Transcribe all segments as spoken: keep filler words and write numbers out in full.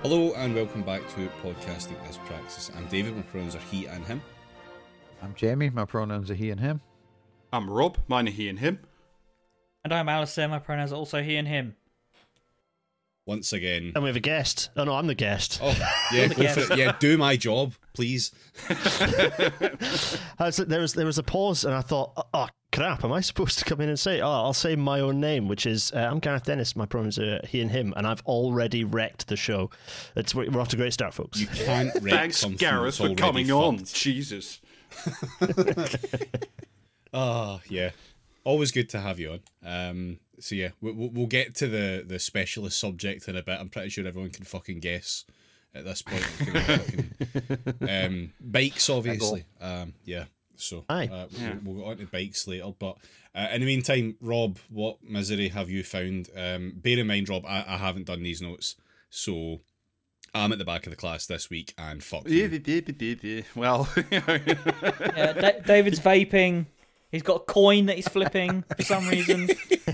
Hello and welcome back to Podcasting as Praxis. I'm David, my pronouns are he and him. I'm Jamie, my pronouns are he and him. I'm Rob, mine are he and him. And I'm Alistair, my pronouns are also he and him. Once again. And we have a guest. Oh no, I'm the guest. Oh, yeah, go for it. Yeah, do my job, please. I was, there was there was a pause and I thought, oh, oh crap, am I supposed to come in and say, oh, I'll say my own name, which is, uh, I'm Gareth Dennis, my pronouns are he and him, and I've already wrecked the show. It's, we're off to a great start, folks. You can't wreck Thanks, something Gareth, that's for coming on. fucked. Jesus. Oh, yeah. Always good to have you on. Um, so yeah, we, we'll get to the, the specialist subject in a bit. I'm pretty sure everyone can fucking guess at this point. fucking, um, bikes, obviously. Um, yeah. So Aye. uh, we'll, Yeah. we'll go on to bikes later. But uh, in the meantime, Rob, what misery have you found? Um, bear in mind, Rob, I, I haven't done these notes, so I'm at the back of the class this week, and fuck you. Well, Yeah, Da- David's vaping. He's got a coin that he's flipping for some reason.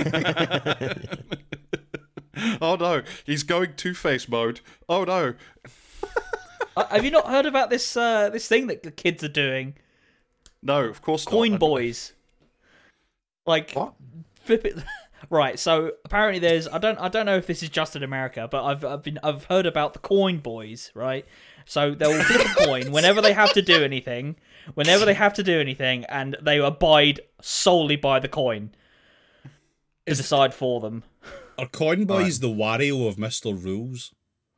oh no, he's going Two-Face mode. Oh no. Uh, have you not heard about this uh, this thing that the kids are doing? No, of course not. Coin boys. Like, What? flip it. Right, so apparently there's I don't I don't know if this is just in America, but I've I've been I've heard about the coin boys, right? So they'll flip a coin whenever they have to do anything, whenever they have to do anything, and they abide solely by the coin to decide for them. Are Coin Boys the Wario of Mister Rules?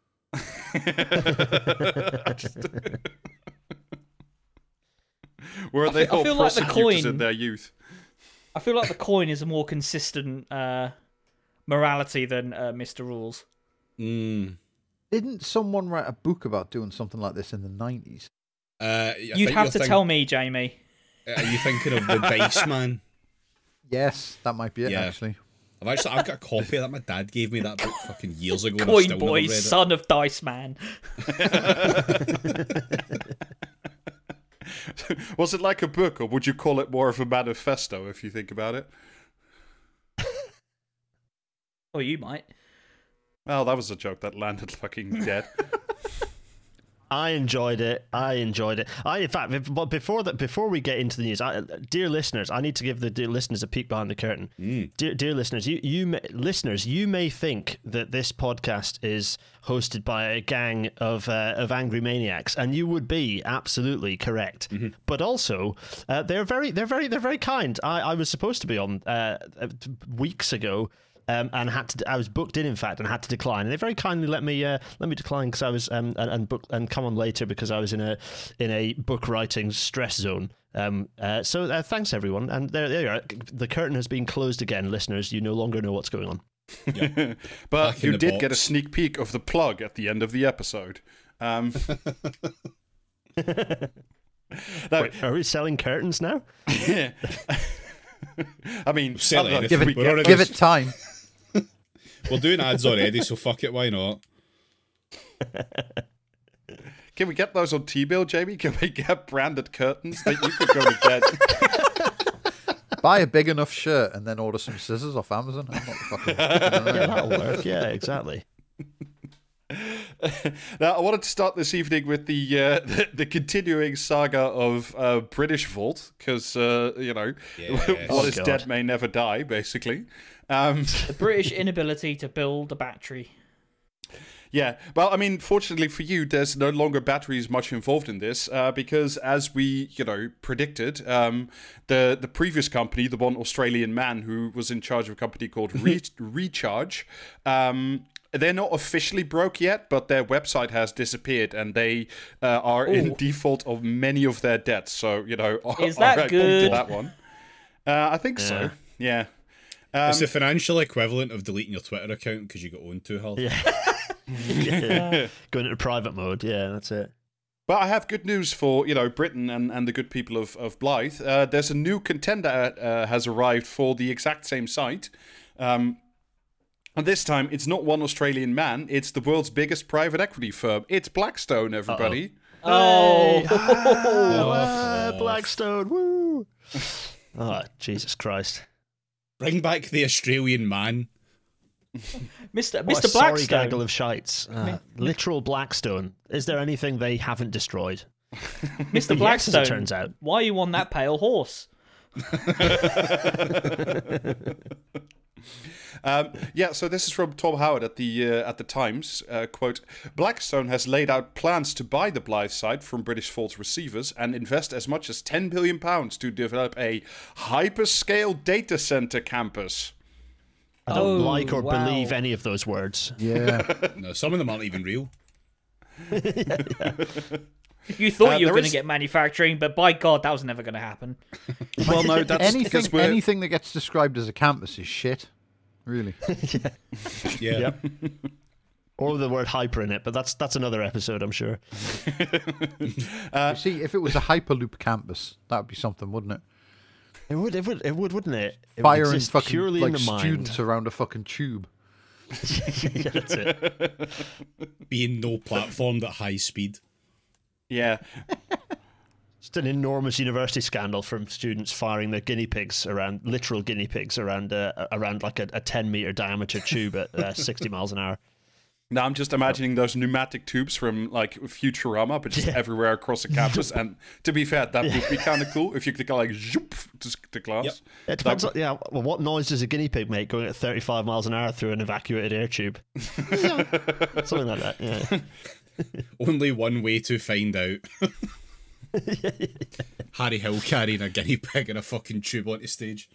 Were they I feel- I all feel like the prosecutors coin- in their youth? I feel like the coin is a more consistent uh, morality than uh, Mister Rules. Mm. Didn't someone write a book about doing something like this in the nineties? Uh, I You'd think have you're to think- tell me, Jamie. Are you thinking of the Dice Man? Yes, that might be it, Yeah. actually. I've actually I've got a copy of that. My dad gave me that book fucking years ago. and I've Coin still Boys, never read it. son of Dice Man. Was it like a book, or would you call it more of a manifesto if you think about it? Or you might. Well, that was a joke that landed fucking dead. I enjoyed it. I enjoyed it. I, in fact, bef- but before that, before we get into the news, I, dear listeners, I need to give the dear listeners a peek behind the curtain. Mm. Dear, dear listeners, you, you may, listeners, you may think that this podcast is hosted by a gang of uh, of angry maniacs, and you would be absolutely correct. Mm-hmm. But also, uh, they're very, they're very, they're very kind. I, I was supposed to be on uh, weeks ago. Um, and had to. I was booked in, in fact, and had to decline. And they very kindly let me uh, let me decline because I was um, and and, book, and come on later because I was in a in a book writing stress zone. Um, uh, so uh, thanks everyone, and there, there you are. The curtain has been closed again, listeners. You no longer know what's going on. Back But in you the did box. get a sneak peek of the plug at the end of the episode. Um, no, Wait, are we selling curtains now? I mean, Sell I don't know, anything. Give we it, We're get already- give it time. We're doing ads already, so fuck it. Why not? Can we get those on T-bill, Jamie? Can we get branded curtains that you could go to bed? Buy a big enough shirt and then order some scissors off Amazon. I'm not fucking. Yeah, that'll work. Yeah, exactly. Now, I wanted to start this evening with the uh, the, the continuing saga of uh, British Vault, because, uh, you know, Yes. what Oh, is God. dead may never die, basically. Um, The British inability to build a battery. Yeah, well, I mean, fortunately for you, there's no longer batteries much involved in this, uh, because as we, you know, predicted, um, the the previous company, the one Australian man who was in charge of a company called Re- Recharge, um, they're not officially broke yet, but their website has disappeared, and they uh, are in Ooh. default of many of their debts. So, you know, Is all that right, point to good? that one. Uh, I think so. Yeah. Um, It's the financial equivalent of deleting your Twitter account because you got owned too hard. Yeah. yeah. Going into private mode. Yeah, that's it. But I have good news for, you know, Britain and, and the good people of, of Blythe. Uh, there's a new contender uh, has arrived for the exact same site. Um, and this time, it's not one Australian man. It's the world's biggest private equity firm. It's Blackstone, everybody. Oh, Hey. Ah, Blackstone. Woo. Oh, Jesus Christ. Bring back the Australian man. Mister What Mister a sorry Blackstone. gaggle of shites. Uh, literal Blackstone. Is there anything they haven't destroyed? Mister Yes, as Blackstone. it turns out. Why are you on that pale horse? Um, yeah, so this is from Tom Howard at the uh, at the Times. Uh, quote: Blackstone has laid out plans to buy the Blythe site from British Fault receivers and invest as much as ten billion pounds to develop a hyperscale data center campus. I don't Oh, like or wow. believe any of those words. Yeah. No, some of them aren't even real. You thought Uh, you were there going to is- get manufacturing, but by God, that was never going to happen. Well, no, that's anything, because we're anything that gets described as a campus is shit. Really. Yeah. Yep. Or the word hyper in it, but that's that's another episode, I'm sure. You see, if it was a Hyperloop campus, that would be something, wouldn't it? It would, it would, it would, wouldn't it? It would Firing exist fucking purely like in the mind. students around a fucking tube. Yeah, that's it. Being no platformed at high speed. yeah. Just an enormous university scandal from students firing their guinea pigs around, literal guinea pigs around, uh, around like a, a ten meter diameter tube at uh, sixty miles an hour. Now I'm just imagining those pneumatic tubes from like Futurama, but just Yeah. everywhere across the campus. And to be fair, that would be kind of cool if you could go like zoop to, to class. Yep. It depends. On, yeah, well, what noise does a guinea pig make going at thirty-five miles an hour through an evacuated air tube? Something like that. Yeah. Only one way to find out. Harry Hill carrying a guinea pig in a fucking tube onto stage.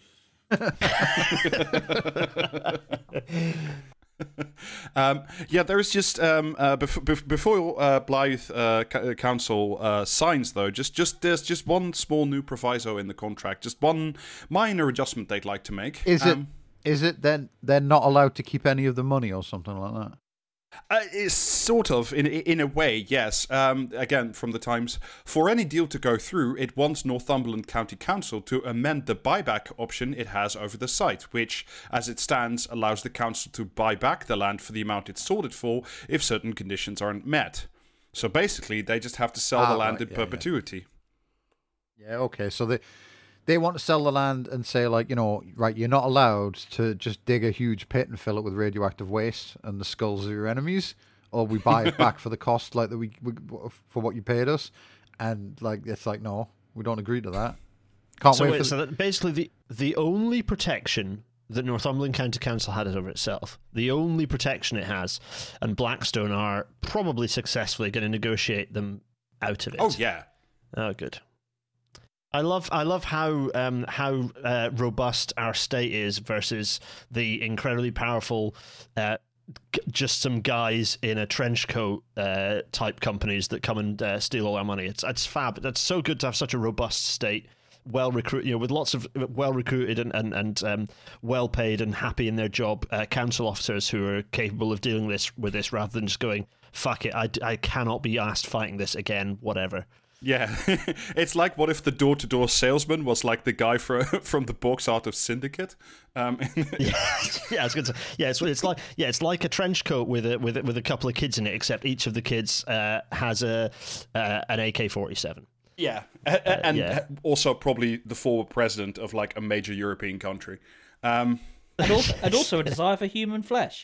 Um, yeah, there is just um, uh, bef- bef- before uh, Blythe uh, C- Council uh, signs, though, just just there's just one small new proviso in the contract, just one minor adjustment they'd like to make. Is Um, it? Is it then they're not allowed to keep any of the money or something like that? Uh, it's sort of, in in a way, yes. Um, again, from the Times, for any deal to go through, it wants Northumberland County Council to amend the buyback option it has over the site, which, as it stands, allows the council to buy back the land for the amount it sold it for if certain conditions aren't met. So basically, they just have to sell Ah, the land right, in yeah, yeah. perpetuity. Yeah. Okay. So they they want to sell the land and say, like, you know, right, you're not allowed to just dig a huge pit and fill it with radioactive waste and the skulls of your enemies, or we buy it back for the cost, like that we, we for what you paid us, and like it's like no, we don't agree to that. Can't So, wait wait, for so that basically the the only protection that Northumberland County Council had it over itself, the only protection it has, and Blackstone are probably successfully going to negotiate them out of it. Oh, yeah. Oh, good. I love I love how um, how uh, robust our state is versus the incredibly powerful, uh, g- just some guys in a trench coat uh, type companies that come and uh, steal all our money. It's it's fab. That's so good to have such a robust state, well recruited, you know, with lots of well recruited and and, and um, well paid and happy in their job uh, council officers who are capable of dealing this with this rather than just going fuck it. I, I cannot be asked fighting this again. Whatever. Yeah, it's like what if the door-to-door salesman was like the guy from from the box art of Syndicate? Um, yeah, yeah, I was going to say, yeah, it's, it's like yeah, it's like a trench coat with a with a, with a couple of kids in it, except each of the kids uh, has a uh, an A K forty-seven. yeah, A- a- and yeah. also probably the former president of like a major European country. Um, And also, and also a desire for human flesh.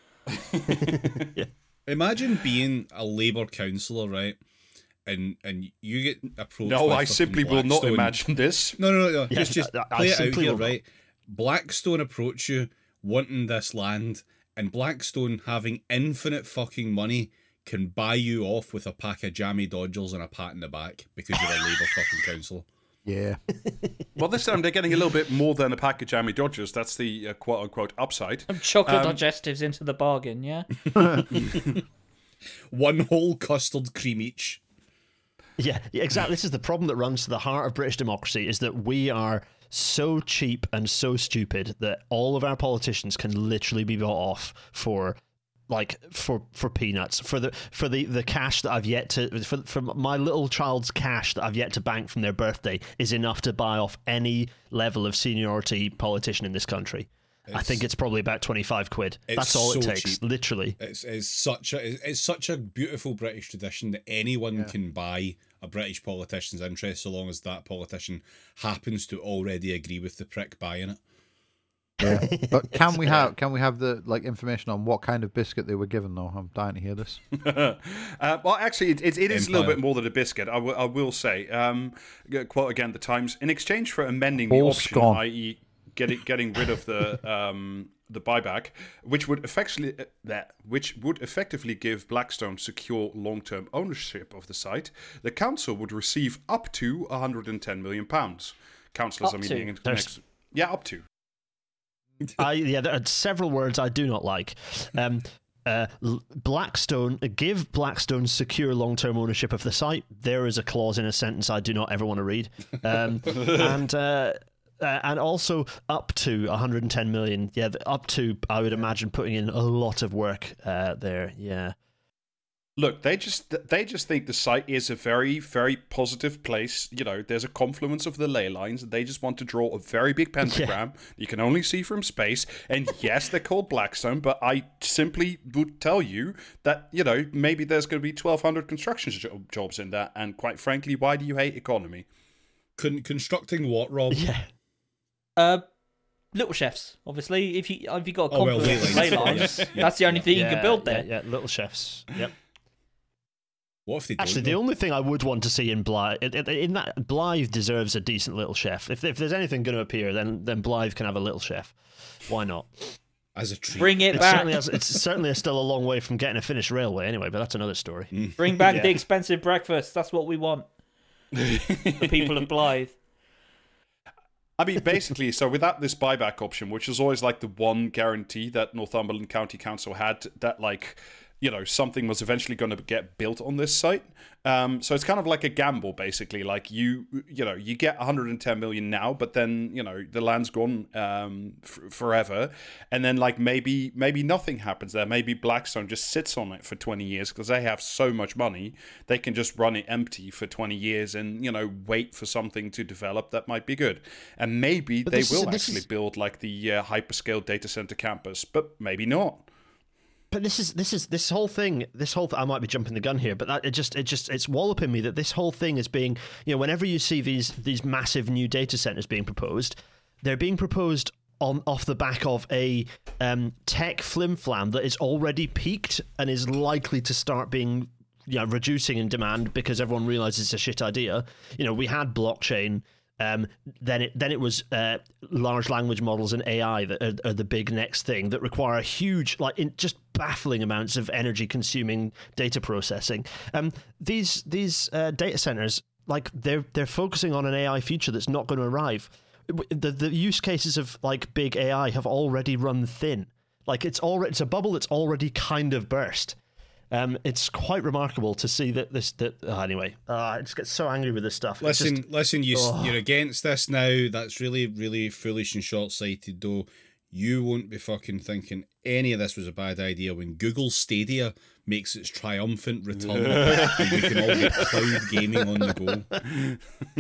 Imagine being a Labour councillor, right? And and you get approached. no, by I fucking simply will not Blackstone. imagine this. No, no, no. no. Yeah, just just I- I play it out simply here, will not. right? Blackstone approach you wanting this land, and Blackstone having infinite fucking money can buy you off with a pack of jammy Dodgers and a pat in the back because you're a Labour fucking councillor. yeah. Well, this time they're getting a little bit more than a pack of jammy Dodgers. That's the uh, quote-unquote upside. Chocolate Um, digestives into the bargain, yeah? One whole custard cream each. Yeah, yeah, exactly. This is the problem that runs to the heart of British democracy: is that we are so cheap and so stupid that all of our politicians can literally be bought off for. Like for, for peanuts, for the for the, the cash that I've yet to for, for my little child's cash that I've yet to bank from their birthday is enough to buy off any level of seniority politician in this country. I think it's probably about twenty-five quid. it's That's all it so takes, cheap. literally. It's, it's such a it's, it's such a beautiful British tradition that anyone Yeah. can buy a British politician's interest so long as that politician happens to already agree with the prick buying it. Yeah. But can we have can we have the like information on what kind of biscuit they were given though? I'm dying to hear this. uh, well, actually, it, it, it is a little Empire. bit more than a biscuit. I, w- I will say. Um, g- quote again the Times: in exchange for amending the All option, scone. that is, getting getting rid of the um, the buyback, which would effectively uh, that which would effectively give Blackstone secure long-term ownership of the site, the council would receive up to one hundred ten million pounds. Councillors Up are to. meeting in There's- next. Yeah, up to. I yeah, there are several words I do not like. Um, uh, L- Blackstone give Blackstone secure long-term ownership of the site. There is a clause in a sentence I do not ever want to read, um, and uh, uh, and also up to one hundred ten million. Yeah, the up to I would imagine putting in a lot of work uh, there. Yeah. Look, they just they just think the site is a very, very positive place. You know, there's a confluence of the ley lines. They just want to draw a very big pentagram you can only see from space. And yes, they're called Blackstone, but I simply would tell you that, you know, maybe there's going to be twelve hundred construction jo- jobs in that. And quite frankly, why do you hate economy? Con- constructing what, Rob? Yeah. Uh, little chefs, obviously. If you if you got a Oh, well, confluence of ley ley lines. lines, Yes. that's the only thing you yeah, can build there. Yeah, yeah, little chefs. Yep. What if they don't? Actually, the though? only thing I would want to see in Blythe, in- in that Blythe deserves a decent little chef. If if there's anything going to appear, then then Blythe can have a little chef. Why not? As a treat. Bring it It back. certainly has, it's certainly still a long way from getting a finished railway, anyway. But that's another story. Bring back Yeah. the expensive breakfast. That's what we want. The people of Blythe. I mean, basically, so without this buyback option, which is always like the one guarantee that Northumberland County Council had, that like, you know, something was eventually going to get built on this site. Um, so it's kind of like a gamble, basically. Like you, you know, you get one hundred ten million now, but then you know the land's gone um, f- forever, and then like maybe maybe nothing happens there. Maybe Blackstone just sits on it for twenty years because they have so much money, they can just run it empty for twenty years and you know wait for something to develop that might be good. And maybe But they this is- will this actually is- build like the uh, hyperscale data center campus, but maybe not. But this is this is this whole thing. This whole th- I might be jumping the gun here, but that it just it just it's walloping me that this whole thing is being, you know, whenever you see these these massive new data centers being proposed, they're being proposed on off the back of a um, tech flimflam that is already peaked and is likely to start being, you know, reducing in demand because everyone realizes it's a shit idea. You know, we had blockchain. Um, then it then it was uh, large language models and A I that are, are the big next thing that require huge, like in just baffling amounts of energy consuming data processing. Um, these these uh, data centers, like they're they're focusing on an A I future that's not going to arrive. The the use cases of like big A I have already run thin. Like it's already it's a bubble that's already kind of burst. Um, it's quite remarkable to see that this that oh, anyway. Uh, I just get so angry with this stuff. It's Listen, just- listen, you, Oh. you're against this now. That's really, really foolish and short-sighted, though. You won't be fucking thinking any of this was a bad idea when Google Stadia makes its triumphant return and we can all get cloud gaming on the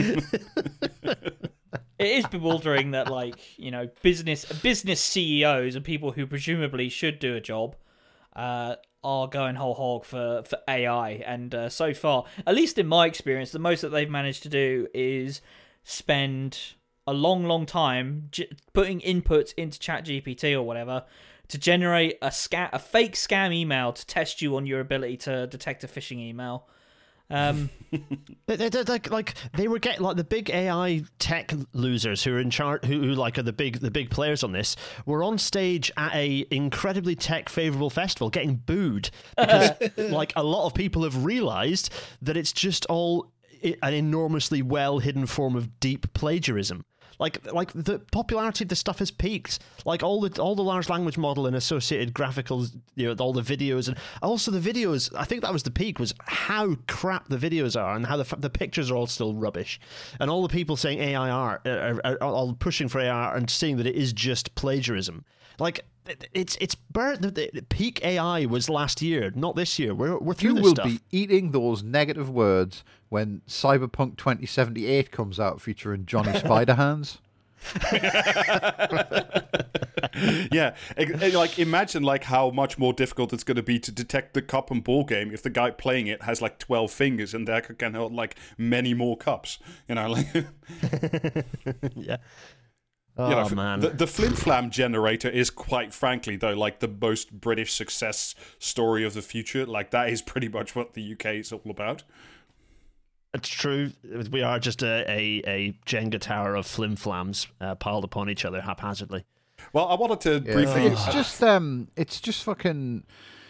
go. It is bewildering that, like, you know, business business C E Os and people who presumably should do a job uh, are going whole hog for, for A I. And uh, so far, at least in my experience, the most that they've managed to do is spend a long, long time j- putting inputs into ChatGPT or whatever to generate a sca- a fake scam email to test you on your ability to detect a phishing email. Um, They, they, they're like, like they were getting like the big A I tech losers who are in charge, who, who like are the big the big players on this, were on stage at a incredibly tech favorable festival, getting booed because like a lot of people have realized that it's just all i- an enormously well hidden form of deep plagiarism. Like, like the popularity of the stuff has peaked. Like all the all the large language model and associated graphical, you know, all the videos and also the videos. I think that was the peak. Was how crap the videos are and how the the pictures are all still rubbish, and all the people saying A I art are, are, are all pushing for A I art and seeing that it is just plagiarism. Like it- it's it's burnt. The, the peak A I was last year, not this year. We're we're through You this will stuff. be eating those negative words when Cyberpunk twenty seventy-eight comes out featuring Johnny Spiderhands. Yeah, e- e- like imagine like how much more difficult it's going to be to detect the cup and ball game if the guy playing it has like twelve fingers and there can hold like many more cups. You know, like Yeah. Oh, you know, man. The, the Flim Flam generator is quite frankly, though, like the most British success story of the future. Like, that is pretty much what the U K is all about. It's true. We are just a, a, a Jenga tower of flim flams uh, piled upon each other haphazardly. Well, I wanted to Yeah, briefly. It's just um, it's just fucking.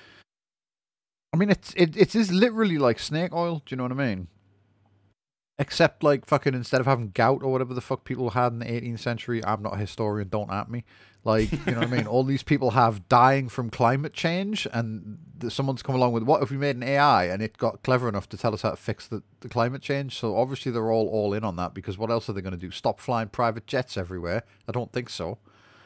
I mean, it's it it is literally like snake oil. Do you know what I mean? Except like fucking instead of having gout or whatever the fuck people had in the eighteenth century, I'm not a historian. Don't at me. Like, you know what I mean? All these people have dying from climate change, and th- someone's come along with, what if we made an A I and it got clever enough to tell us how to fix the, the climate change? So obviously they're all all in on that, because what else are they going to do? Stop flying private jets everywhere? I don't think so.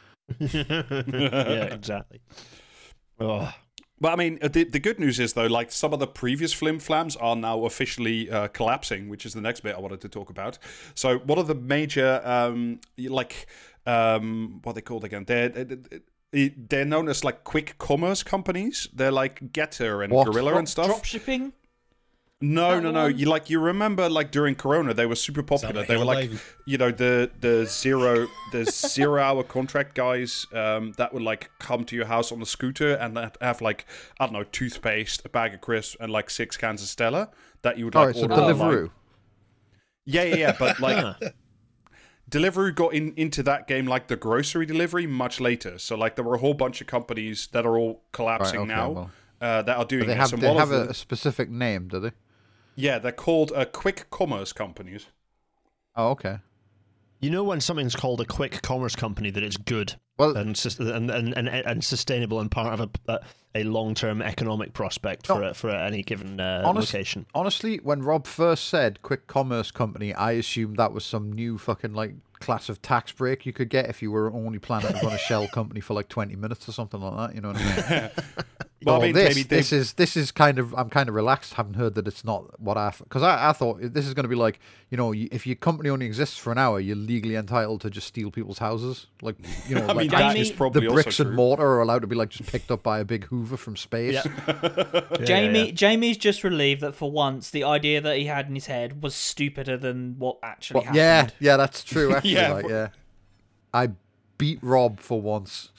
Yeah, exactly. Oh. But I mean, the, the good news is, though, like some of the previous Flim Flams are now officially uh, collapsing, which is the next bit I wanted to talk about. So one of the major, um, like, um, what are they called again? They're, they're known as, like, quick commerce companies. They're like Getter and What? Gorilla and stuff. Drop shipping. No, That no, no. one? You like you remember like during Corona they were super popular. that They were like Hell Diving? you know the the zero the zero hour contract guys um, that would like come to your house on a scooter and that have like I don't know toothpaste, a bag of crisps, and like six cans of Stella that you would All like right, so order online. Deliveroo. Yeah, yeah, yeah. But like Huh. Deliveroo got in into that game like the grocery delivery much later. So like there were a whole bunch of companies that are all collapsing Right, okay, now well. uh, that are doing But they this. have And they one have of a, the- a specific name, do they? yeah, they're called uh, quick commerce companies. Oh, okay. You know when something's called a quick commerce company that it's good Well, and sus- and, and, and, and sustainable and part of a, a long-term economic prospect for No. a, for any given uh, Honest- location. honestly, when Rob first said quick commerce company, I assumed that was some new fucking like class of tax break you could get if you were only planning to run a shell company for like twenty minutes or something like that. You know what I mean? Well, Oh, I mean, this, maybe they- this is this is kind of I'm kind of relaxed, having heard that it's not what I because I, I thought this is going to be like, you know, you- if your company only exists for an hour, you're legally entitled to just steal people's houses, like, you know, I like mean, actually that is the probably the also bricks true. and mortar are allowed to be like just picked up by a big Hoover from space. Yeah. Yeah, Jamie yeah, yeah. Jamie's just relieved that for once the idea that he had in his head was stupider than what actually Well, yeah, happened. yeah, that's true. Actually, Yeah, like, but- yeah, I beat Rob for once.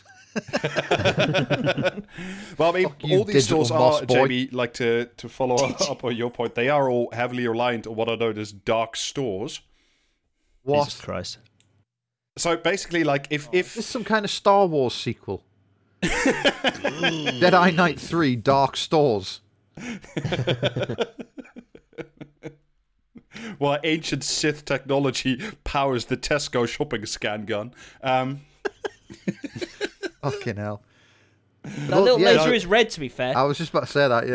Well, I mean, Fuck you, all these digital stores moss are, boy. Jamie, like to, to follow up on your point, they are all heavily reliant on what are known as dark stores. What? Jesus Christ. So basically, like, if, This is if some kind of Star Wars sequel. Jedi Knight three Dark Stores. well, ancient Sith technology powers the Tesco shopping scan gun, um, Fucking hell. That Well, little yeah, laser no- is red, to be fair. I was just about to say that,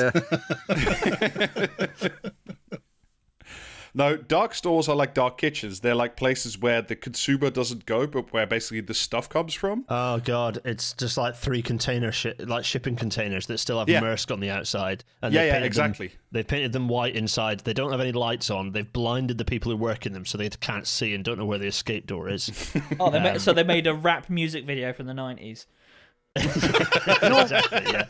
yeah. no, dark stores are like dark kitchens. They're like places where the consumer doesn't go, but where basically the stuff comes from. Oh god, it's just like three container shi- like shipping containers that still have Yeah. Maersk on the outside. And Yeah, they've yeah, painted exactly. Them, they've painted them white inside. They don't have any lights on. They've blinded the people who work in them, so they can't see and don't know where the escape door is. oh, they um, made, so they made a rap music video from the nineties. Exactly. Yeah.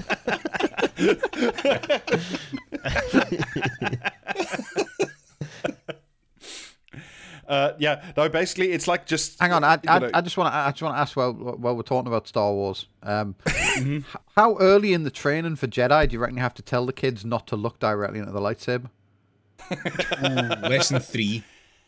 Uh, yeah, no, basically, it's like just. Hang on, I, you I, know- I just want to I just want to ask while while we're talking about Star Wars, um, Mm-hmm. h- how early in the training for Jedi do you reckon you have to tell the kids not to look directly into the lightsaber? Lesson three.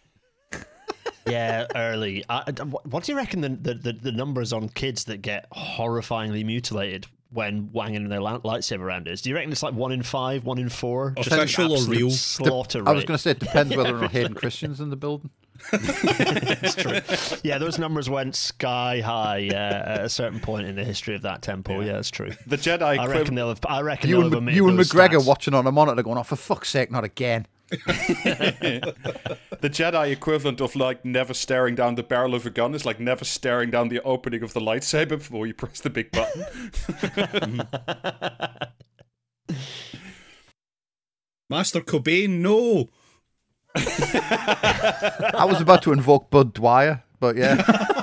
Yeah, early. I, I- what do you reckon the, the, the, the numbers on kids that get horrifyingly mutilated when wanging their la- lightsaber around is? Do you reckon it's like one in five, one in four? Just an Official or absolute real? Slaughter I was rate. going to say it depends whether or not Hayden Christian's in the building. It's true. Yeah, those numbers went sky high uh, at a certain point in the history of that temple. Yeah, that's true. the Jedi I equiv- reckon they'll have. I reckon You they'll and have Mc- made you and those McGregor stats. watching on a monitor, going, "Oh, for fuck's sake, not again!" the Jedi equivalent of like never staring down the barrel of a gun is like never staring down the opening of the lightsaber before you press the big button. Master Cobain, no. I was about to invoke Bud Dwyer, but yeah,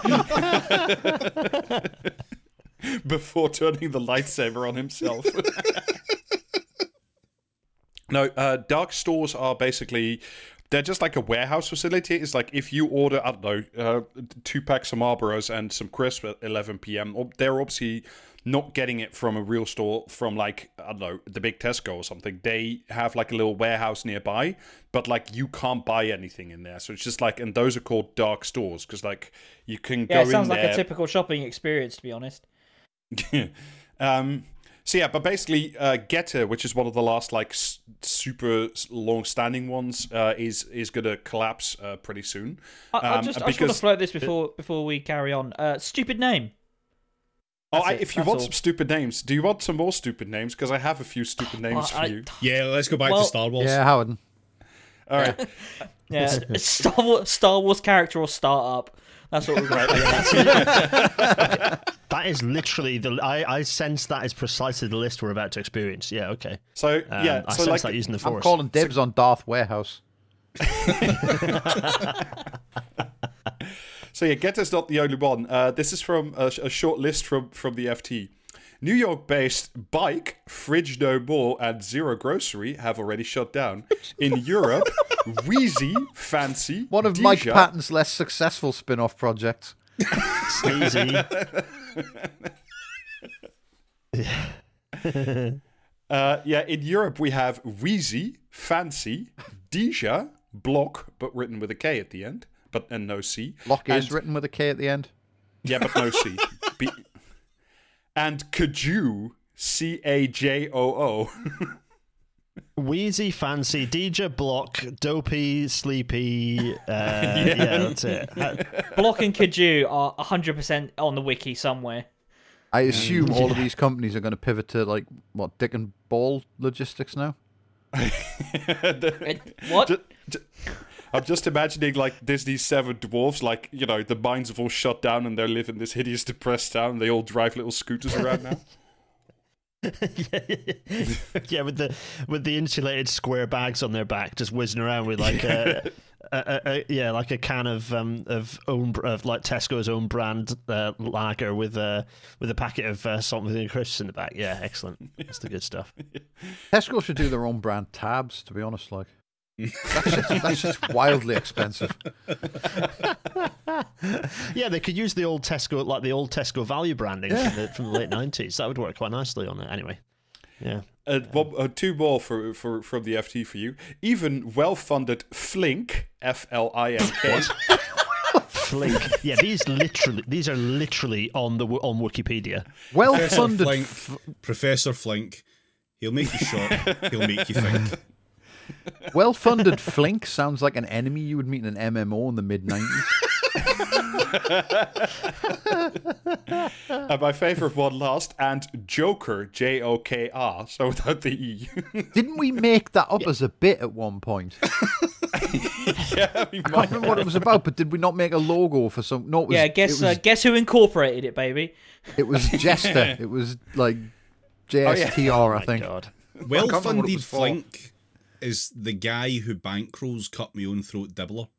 before turning the lightsaber on himself. No, uh, dark stores are basically they're just like a warehouse facility. It's like if you order, I don't know, uh, two packs of Marlboros and some crisps at eleven p.m., they're obviously not getting it from a real store, from like, I don't know, the big Tesco or something. They have like a little warehouse nearby, but like you can't buy anything in there. So it's just like, and those are called dark stores because like you can Yeah, go it sounds in like there. a typical shopping experience, to be honest. um, so yeah, but basically, uh, Getter, which is one of the last like s- super long-standing ones, uh, is is gonna collapse uh, pretty soon. I, I Um, just, I just want to because- float this before before we carry on. Uh, stupid name. Oh, That's I, it, if you that's want all. some stupid names, do you want some more stupid names? Because I have a few stupid names Well, for I- you. Yeah, let's go back Well- to Star Wars. Yeah, Howard. All right. Yeah, Star Wars, Star Wars character or startup. That's what we're going to That is literally the. I, I sense that is precisely the list we're about to experience. Yeah, okay. So Um, yeah, I so sense like that using the I'm force. calling dibs on Darth Warehouse. So yeah, Getter's not the only one. Uh, this is from a, a short list from, from the F T. New York-based Bike, Fridge No More, and Zero Grocery have already shut down. In Europe, Wheezy, Fancy, One of Mike Deja- Patton's less successful spin-off projects. Sneezy. Uh, yeah, in Europe we have Wheezy, Fancy, Deja, Block, but written with a K at the end, but and no C. Lock is And- written with a K at the end. Yeah, but no C. B- and Kaju, C A J O O. Wheezy, Fancy, Deja, Block, Dopey, Sleepy. Uh, yeah. that's it. Uh, Block and Kaju are one hundred percent on the wiki somewhere. I assume all of these companies are going to pivot to like what Dick and Ball logistics now. It- what? Ju- ju- I'm just imagining like Disney's Seven Dwarfs, like, you know, the mines have all shut down and they live in this hideous depressed town and they all drive little scooters around now. yeah, with the with the insulated square bags on their back, just whizzing around with like a, a, a, a yeah, like a can of um of own of like Tesco's own brand uh, lager with a with a packet of uh, salt and vinegar crisps in the back. Yeah, excellent. That's the good stuff. Tesco should do their own brand tabs, to be honest. Like that's just, that's just wildly expensive. Yeah, they could use the old Tesco, like the old Tesco value branding from, the, from the late nineties. That would work quite nicely on it. Anyway, yeah. Uh, one, uh, two more for, for from the F T for you. Even well-funded Flink, F L I N K. Flink. Yeah, these literally, these are literally on the on Wikipedia. Well Professor funded. Flink, Professor Flink, he'll make you short, he'll make you think. Well funded Flink sounds like an enemy you would meet in an M M O in the mid nineties. And my favourite one last, and Joker, J O K R, so without the E. Didn't we make that up as a bit at one point? Yeah, we I can't might. remember what it was about, but did we not make a logo for some? No, it was, Yeah, guess it was, uh, guess who incorporated it, baby? it was Jester. It was like J S T R, I My think. God. Well remember what it funded was for. Flink is the guy who bankrolls Cut Me Own Throat Dibbler.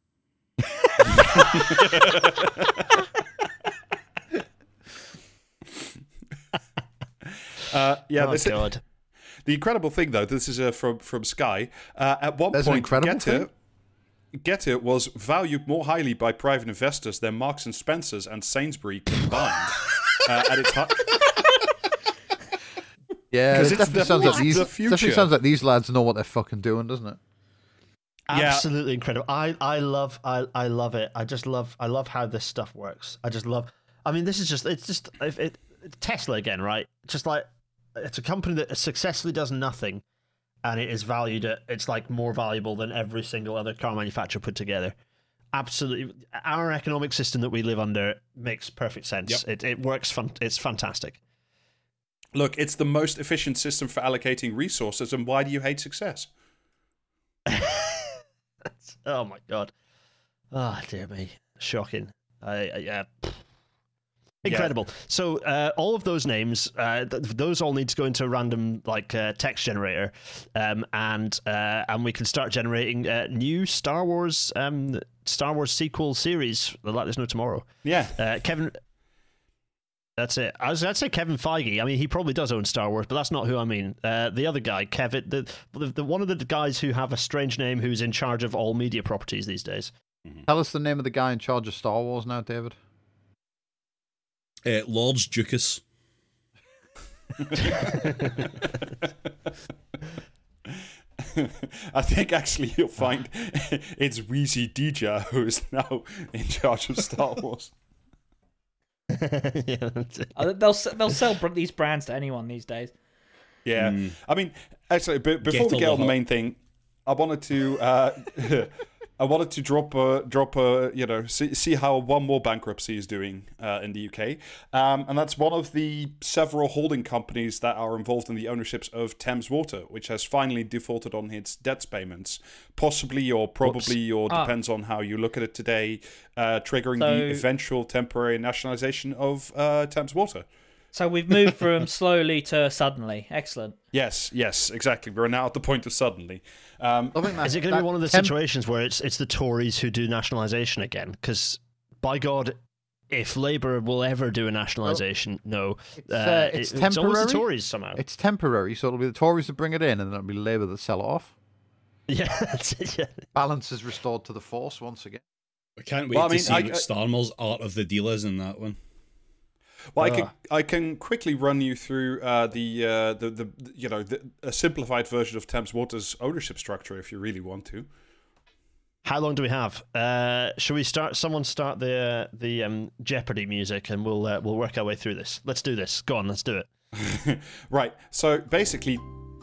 Uh, yeah, Oh this God. Is, the incredible thing, though, this is uh, from from Sky. Uh, at one There's an point, incredible Getter, Getter was valued more highly by private investors than Marks and Spencers and Sainsbury combined. uh, at its hi- Yeah, 'Cause it it's definitely the- sounds like it's these. the Definitely future. sounds like these lads know what they're fucking doing, doesn't it? Yeah. Absolutely incredible. I, I love I, I love it. I just love I love how this stuff works. I just love. I mean, this is just it's just if it it's Tesla again, right? Just like it's a company that successfully does nothing, and it is valued at it's like more valuable than every single other car manufacturer put together. Absolutely, our economic system that we live under makes perfect sense. Yep. It it works. Fun, it's fantastic. Look, it's the most efficient system for allocating resources, and why do you hate success? Oh my God. Oh dear me. Shocking. I, I yeah. Incredible. So uh, all of those names, uh, th- those all need to go into a random like uh, text generator, um, and uh, and we can start generating uh, new Star Wars um, Star Wars sequel series. Let us know tomorrow. Yeah. Uh, Kevin. That's it. I was, I'd say Kevin Feige. I mean, he probably does own Star Wars, but that's not who I mean. Uh, the other guy, Kevin, the, the, the one of the guys who have a strange name, who's in charge of all media properties these days. Mm-hmm. Tell us the name of the guy in charge of Star Wars now, David. Uh, Lords Dukas. I think actually you'll find it's Weezy Dija who is now in charge of Star Wars. Yeah, that's it. Uh, they'll they'll sell br- these brands to anyone these days. Yeah, mm. I mean, actually, b- before Get we get on the main thing, I wanted to uh, I wanted to drop a drop a you know see see how one more bankruptcy is doing uh, in the U K, um, and that's one of the several holding companies that are involved in the ownerships of Thames Water, which has finally defaulted on its debt payments, possibly or probably, Whoops. or ah. depends on how you look at it today, uh, triggering so, the eventual temporary nationalisation of uh, Thames Water. So we've moved from slowly to suddenly. Excellent. Yes, yes, exactly. We're now at the point of suddenly. Um, Is it going to be one of the temp- situations where it's it's the Tories who do nationalisation again? Because, by God, if Labour will ever do a nationalisation, no. It's, uh, it's it, temporary. It's always the Tories somehow. It's temporary, so it'll be the Tories that bring it in, and then it'll be Labour that sell it off. Yeah, that's it, yeah. Balance is restored to the force once again. I can't wait well, I to mean, see I, what I, Starmer's art of the deal is in that one. Well, I uh. can I can quickly run you through uh, the, uh, the the you know the, a simplified version of Thames Water's ownership structure if you really want to. How long do we have? Uh, should we start? Someone start the uh, the um, Jeopardy music, and we'll uh, we'll work our way through this. Let's do this. Go on, let's do it. Right. So basically.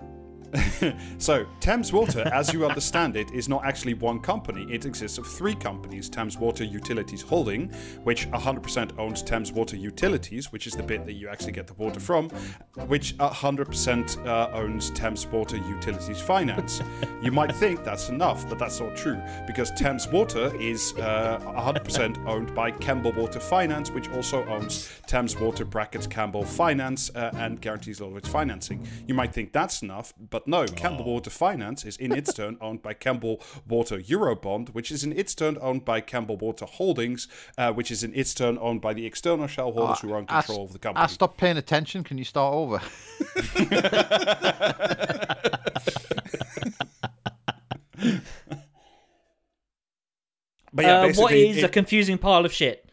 So, Thames Water, as you understand it, is not actually one company. It exists of three companies. Thames Water Utilities Holding, which one hundred percent owns Thames Water Utilities, which is the bit that you actually get the water from, which one hundred percent uh, owns Thames Water Utilities Finance. You might think that's enough, but that's not true, because Thames Water is uh, one hundred percent owned by Campbell Water Finance, which also owns Thames Water brackets Campbell Finance uh, and guarantees all of its financing. You might think that's enough, but no, Campbell oh. Water Finance is in its turn owned by Campbell Water Eurobond, which is in its turn owned by Campbell Water Holdings, uh, which is in its turn owned by the external shareholders uh, who are in control I, of the company. I stopped paying attention. Can you start over? But yeah, uh, what is it, a confusing pile of shit?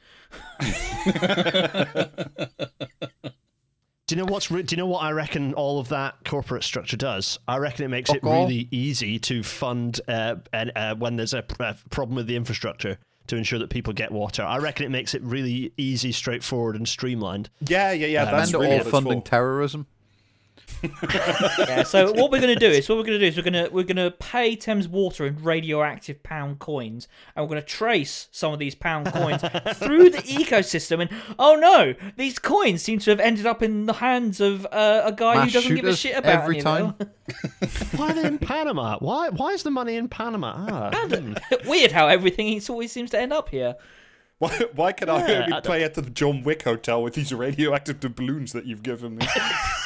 Do you know what's? Re- do you know what I reckon all of that corporate structure does? I reckon it makes Fuck it all. really easy to fund uh, and uh, when there's a, a problem with the infrastructure to ensure that people get water. I reckon it makes it really easy, straightforward, and streamlined. Yeah, yeah, yeah. Um, that's and really all what it's funding for. terrorism. Yeah, so what we're going to do is what we're going to do is we're going to we're going to pay Thames Water in radioactive pound coins, and we're going to trace some of these pound coins through the ecosystem. And oh no, these coins seem to have ended up in the hands of uh, a guy Mass who doesn't give a shooters shit about every any time. of them. Why are they in Panama? Why? Why is the money in Panama? Ah, hmm. Weird how everything always seems to end up here. Why, why can I Yeah, only I play at the John Wick Hotel with these radioactive doubloons that you've given me?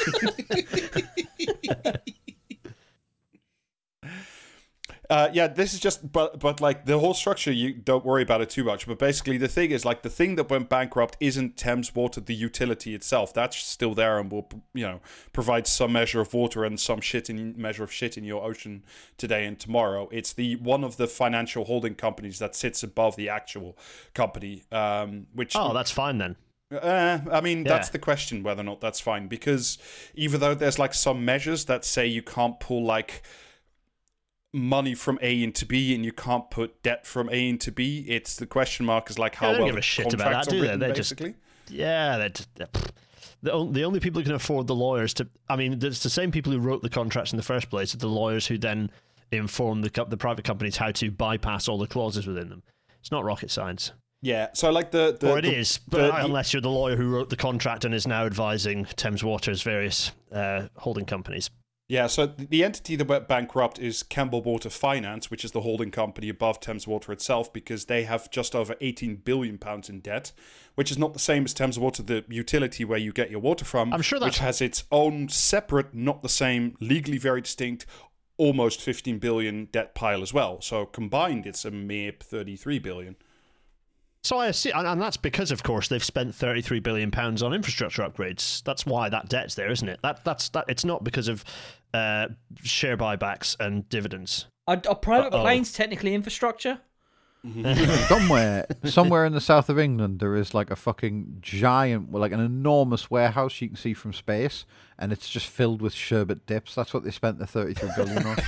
Uh, yeah, this is just, but but like the whole structure, you don't worry about it too much. But basically, the thing is, like the thing that went bankrupt isn't Thames Water, the utility itself. That's still there and will, you know, provide some measure of water and some shit in measure of shit in your ocean today and tomorrow. It's the one of the financial holding companies that sits above the actual company, um, which Oh, that's fine then. Uh, I mean, Yeah. that's the question whether or not that's fine, because even though there's like some measures that say you can't pull like money from A into B and you can't put debt from A into B, it's the question mark is like how Yeah, they don't well give the a shit about contracts that, are do they? written, They just- basically. Yeah, they're just, they're, pfft. the only, the only people who can afford the lawyers to. I mean, it's the same people who wrote the contracts in the first place. The lawyers who then inform the co- the private companies how to bypass all the clauses within them. It's not rocket science. Yeah, so like the... the or it the, is, but the- unless you're the lawyer who wrote the contract and is now advising Thames Water's various uh, holding companies. Yeah, so the entity that went bankrupt is Campbell Water Finance, which is the holding company above Thames Water itself, because they have just over eighteen billion pounds in debt, which is not the same as Thames Water, the utility where you get your water from, I'm sure that's- which has its own separate, not the same, legally very distinct, almost fifteen billion debt pile as well. So combined, it's a mere thirty-three billion. So I assume, and, and that's because, of course, they've spent thirty-three billion pounds on infrastructure upgrades. That's why that debt's there, isn't it? That that's that. It's not because of uh, share buybacks and dividends. Are, are private Uh-oh. planes technically infrastructure? somewhere, somewhere in the south of England, there is like a fucking giant, well, like an enormous warehouse you can see from space, and it's just filled with sherbet dips. That's what they spent the thirty-three billion on.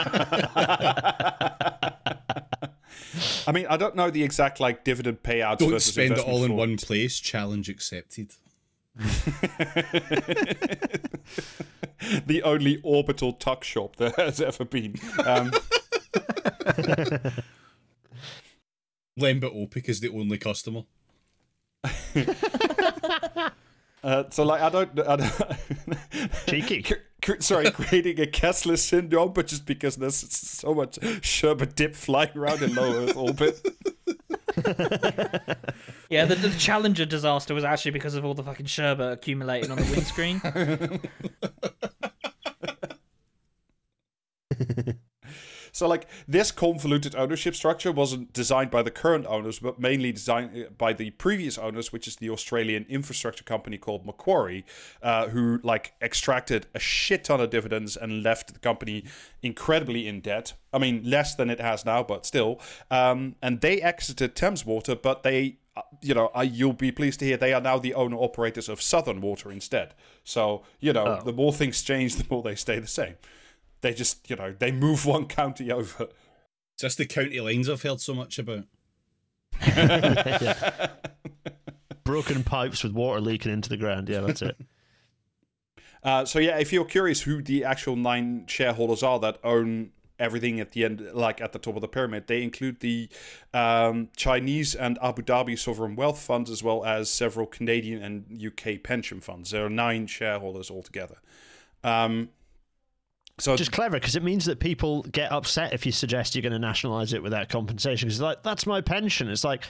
I mean, I don't know the exact like dividend payouts. Don't versus spend it investment all in for- one place. Challenge accepted. The only orbital tuck shop there has ever been. Um, Lembit Opic is the only customer. uh, so, like, I don't. I don't Cheeky. cr- cr- sorry, creating a Kessler syndrome, but just because there's so much sherbet dip flying around in low Earth orbit. Yeah, the, the Challenger disaster was actually because of all the fucking sherbet accumulating on the windscreen. So, like, this convoluted ownership structure wasn't designed by the current owners, but mainly designed by the previous owners, which is the Australian infrastructure company called Macquarie, uh, who, like, extracted a shit ton of dividends and left the company incredibly in debt. I mean, less than it has now, but still. Um, and they exited Thames Water, but they... Uh, you know, uh, you'll be pleased to hear they are now the owner-operators of Southern Water instead. So, you know, Oh. the more things change, the more they stay the same. They just, you know, they move one county over. It's just the county lines I've heard so much about. Broken pipes with water leaking into the ground. Yeah, that's it. Uh, so, yeah, if you're curious who the actual nine shareholders are that own everything at the end, like at the top of the pyramid, they include the um, Chinese and Abu Dhabi sovereign wealth funds, as well as several Canadian and U K pension funds. There are nine shareholders altogether. Um, so Which is clever because it means that people get upset if you suggest you're going to nationalize it without compensation. Because like, that's my pension. It's like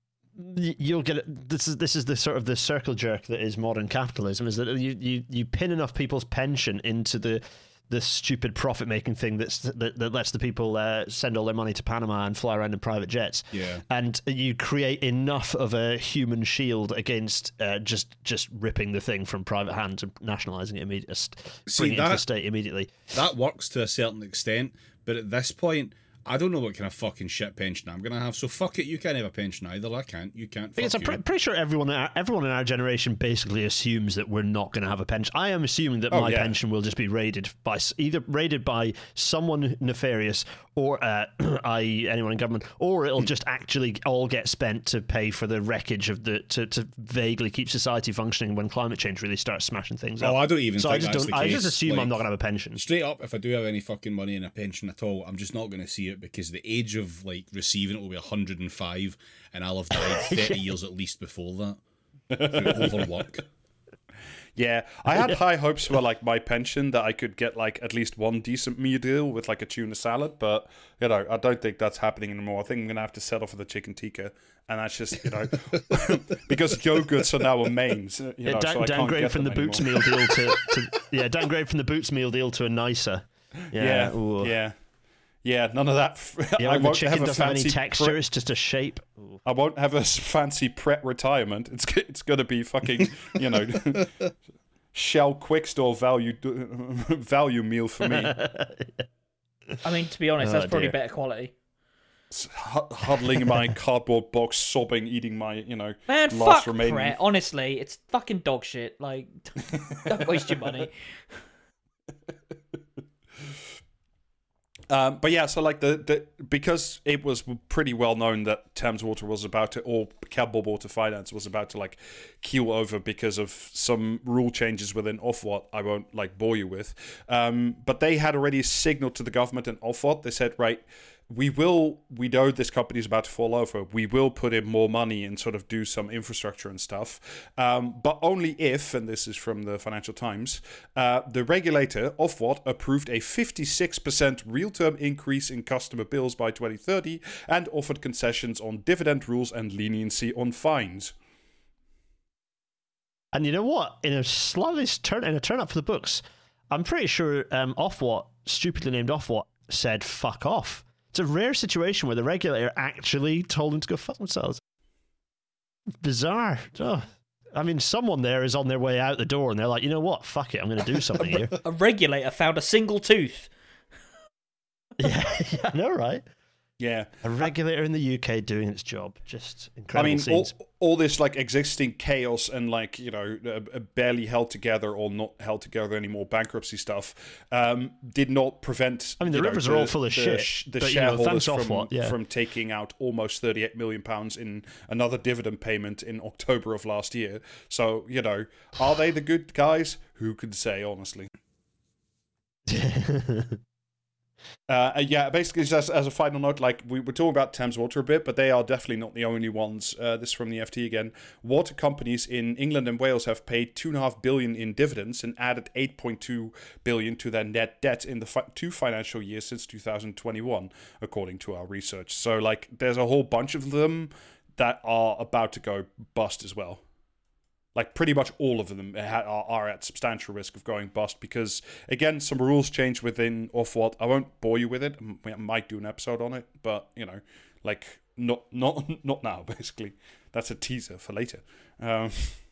y- you'll get it. This is this is the sort of the circle jerk that is modern capitalism. Is that you you, you pin enough people's pension into the the stupid profit making thing that's that, that lets the people uh, send all their money to Panama and fly around in private jets. Yeah. And you create enough of a human shield against uh, just just ripping the thing from private hands and nationalising it immediately, See, bringing it into that- the state immediately. That works to a certain extent, but at this point, I don't know what kind of fucking shit pension I'm gonna have. So fuck it, you can't have a pension either. I can't. You can't. Fuck Because I'm you. pre- pretty sure everyone, in our- everyone in our generation basically assumes that we're not going to have a pension. I am assuming that Oh, my yeah. pension will just be raided by s- either raided by someone nefarious, or uh, that is anyone in government, or it'll just actually all get spent to pay for the wreckage of the to, to vaguely keep society functioning when climate change really starts smashing things up. Oh, I don't even so think I just that's don't. the I case. just assume Like, I'm not going to have a pension. Straight up, if I do have any fucking money in a pension at all, I'm just not going to see it because the age of like receiving it will be one hundred and five, and I'll have died thirty years at least before that through overwork. yeah, I had high hopes for like my pension that I could get like at least one decent meal deal with like a tuna salad, but you know, I don't think that's happening anymore. I think I'm gonna have to settle for the chicken tikka, and that's just you know because yogurts are now a mains. You know, Yeah, down, so I can't downgrade get from the them Boots anymore. meal deal to, to yeah, downgrade from the Boots meal deal to a nicer. Yeah, Yeah, ooh. yeah, yeah. None of that. Yeah, I when the won't chicken have a doesn't have any fancy texture; pre- it's just a shape. Ooh. I won't have a s- fancy Pret retirement. It's g- it's gonna be fucking you know Shell Quick Store value value meal for me. I mean, to be honest, Oh, that's probably dear. better quality. S- hu- Huddling in my cardboard box, sobbing, eating my you know Man, last fuck remaining. Pret. Honestly, it's fucking dog shit. Like, don't waste your money. Um, but yeah, so like the, the because it was pretty well known that Thames Water was about to, or Campbell Water Finance was about to like keel over because of some rule changes within Ofwat. I won't like bore you with, um, but they had already signaled to the government and Ofwat. They said, right, we will, we know this company is about to fall over. We will put in more money and sort of do some infrastructure and stuff, um, but only if, and this is from the Financial Times, uh, the regulator, Ofwat, approved a fifty-six percent real-term increase in customer bills by twenty thirty and offered concessions on dividend rules and leniency on fines. And you know what? In a slightly s- turn in a turn up for the books, I'm pretty sure um, Ofwat, stupidly named Ofwat, said "fuck off." It's a rare situation where the regulator actually told them to go fuck themselves. bizarre. Oh. I mean, someone there is on their way out the door, and they're like, you know what? Fuck it, I'm going to do something here. A regulator found a single tooth. yeah, yeah, I know, right? Yeah. A regulator in the U K doing its job. Just I incredible mean, scenes. all, all this like existing chaos and like, you know, uh, barely held together or not held together anymore bankruptcy stuff um, did not prevent. I mean, the you know, rivers are all full of the, shit. sh- the but, you know, shareholders thanks off from, what? Yeah. from taking out almost thirty-eight million pounds in another dividend payment in October of last year. So, you know, are they the good guys? Who could say, honestly? Uh, yeah, basically, just as a final note, like we were talking about Thames Water a bit, but they are definitely not the only ones. Uh, this is from the F T again. Water companies in England and Wales have paid two and a half billion in dividends and added eight point two billion to their net debt in the fi- two financial years since two thousand twenty-one, according to our research. So, like, there's a whole bunch of them that are about to go bust as well. Like, pretty much all of them are at substantial risk of going bust because, again, some rules change within Ofwat. I won't bore you with it. I might do an episode on it, but, you know, like, not not not now, basically. That's a teaser for later. Um.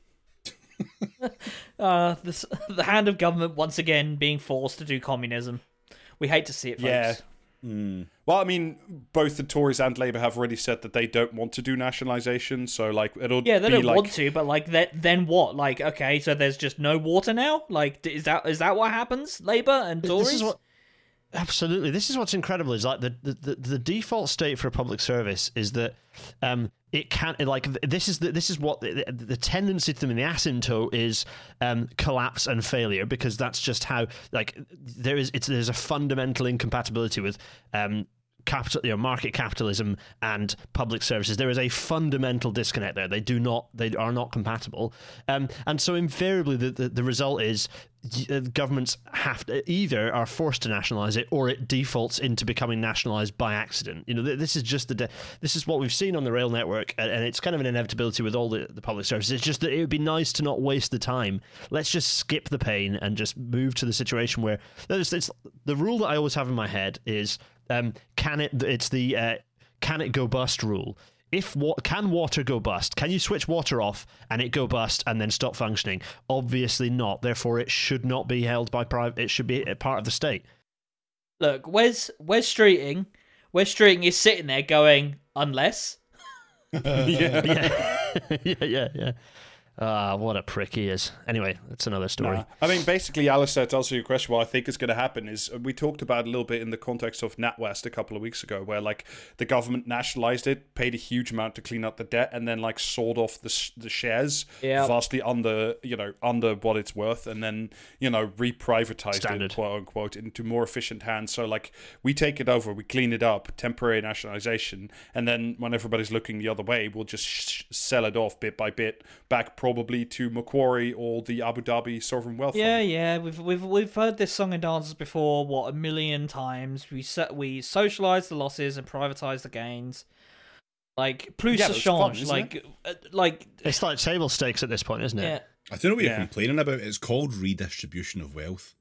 uh, this, the hand of government once again being forced to do communism. We hate to see it, folks. Yeah. Mm. Well, I mean, both the Tories and Labour have already said that they don't want to do nationalisation, so, like, it'll Yeah, they be don't like... want to, but, like, that, then what? Like, okay, so there's just no water now? Like, is that is that what happens, Labour and Tories? This is what, absolutely. This is what's incredible, is, like, the, the, the default state for a public service is that um, it can't, like, this is the, this is what, the, the tendency to them in the asymptote is um, collapse and failure, because that's just how, like, there is, it's, there's a fundamental incompatibility with um, capital, you know, market capitalism and public services. There is a fundamental disconnect there. They do not, they are not compatible. Um, and so invariably the, the, the result is uh, governments have to either are forced to nationalise it, or it defaults into becoming nationalised by accident. You know, this is just the, de- this is what we've seen on the rail network, and, and it's kind of an inevitability with all the, the public services. It's just that it would be nice to not waste the time. Let's just skip the pain and just move to the situation where there's, it's, the rule that I always have in my head is, Um, can it? It's the uh, can it go bust rule. If wa- can water go bust? Can you switch water off and it go bust and then stop functioning? Obviously not. Therefore, it should not be held by private. It should be a part of the state. Look, Wes Wes Streeting, Wes Streeting is sitting there going, unless. yeah, yeah, yeah, yeah, yeah. Ah, uh, what a prick he is. Anyway, that's another story. Nah. I mean, basically, Alistair, to answer your question, what I think is going to happen is we talked about it a little bit in the context of NatWest a couple of weeks ago, where like the government nationalised it, paid a huge amount to clean up the debt, and then like sold off the the shares yep. vastly under you know under what it's worth, and then you know reprivatized Standard. it, quote unquote, into more efficient hands. So like we take it over, we clean it up, temporary nationalisation, and then when everybody's looking the other way, we'll just sh- sell it off bit by bit back. Probably to Macquarie or the Abu Dhabi Sovereign Wealth Yeah, Fund. yeah, we've we've we've heard this song and dances before. What, a million times? We set we socialise the losses and privatise the gains. Like plus Yeah, a but it's fun, change, isn't like uh, like It's like table stakes at this point, isn't it? yeah. I don't know what Yeah. you're complaining about. It's called redistribution of wealth.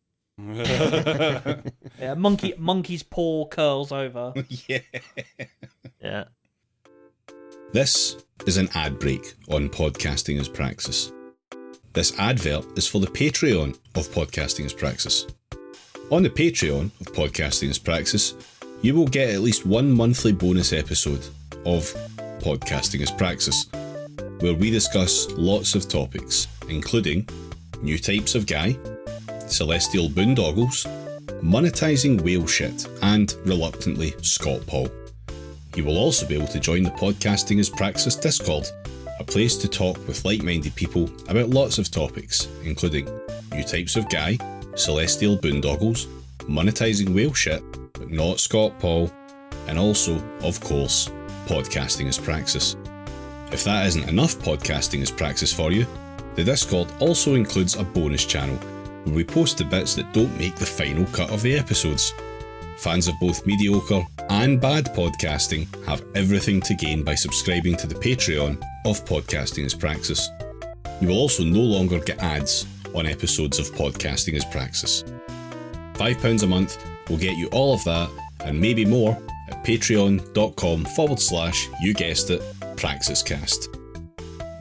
Yeah, monkey monkey's paw curls over. Yeah. Yeah. This is an ad break on Podcasting as Praxis. This advert is for the Patreon of Podcasting as Praxis. On the Patreon of Podcasting as Praxis, you will get at least one monthly bonus episode of Podcasting as Praxis, where we discuss lots of topics, including new types of guy, celestial boondoggles, monetising whale shit, and, reluctantly, Scott Paul. You will also be able to join the Podcasting as Praxis Discord, a place to talk with like-minded people about lots of topics, including new types of guy, celestial boondoggles, monetising whale shit, but not Scott Paul, and also, of course, Podcasting as Praxis. If that isn't enough Podcasting as Praxis for you, the Discord also includes a bonus channel where we post the bits that don't make the final cut of the episodes. Fans of both mediocre and bad podcasting have everything to gain by subscribing to the Patreon of Podcasting as Praxis. You will also no longer get ads on episodes of Podcasting as Praxis. five pounds a month will get you all of that and maybe more at patreon.com forward slash, you guessed it, PraxisCast.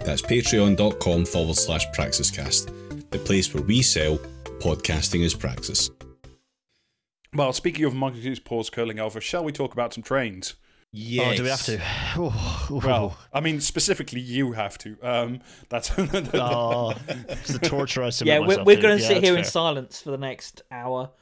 That's patreon.com forward slash PraxisCast, the place where we sell podcasting as Praxis. Well, speaking of monkey's paws curling over, shall we talk about some trains? Yes. Oh, do we have to? Oh, oh. Well, I mean, specifically, you have to. Um, that's oh, it's the torture I submit Yeah, we're, myself we're to. going to Yeah, sit that's here in fair. silence for the next hour.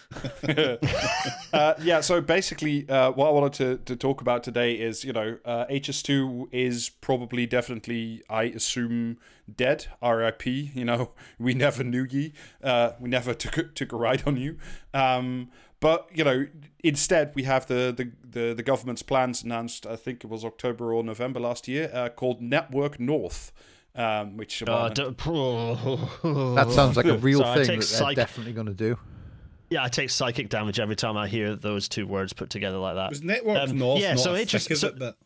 uh, yeah, so basically, uh, what I wanted to, to talk about today is, you know, uh, H S two is probably definitely, I assume, dead. R I P. You know, we never knew ye. Uh, we never took a, took a ride on you. Um, but you know, instead we have the, the, the, the government's plans announced. I think it was October or November last year, uh, called Network North. Um, which Oh, don't- That sounds like a real So I thing that take they're psych- definitely going to do. Yeah, I take psychic damage every time I hear those two words put together like that. Was Network Um, North yeah, not so a it just- thick of so- it bit?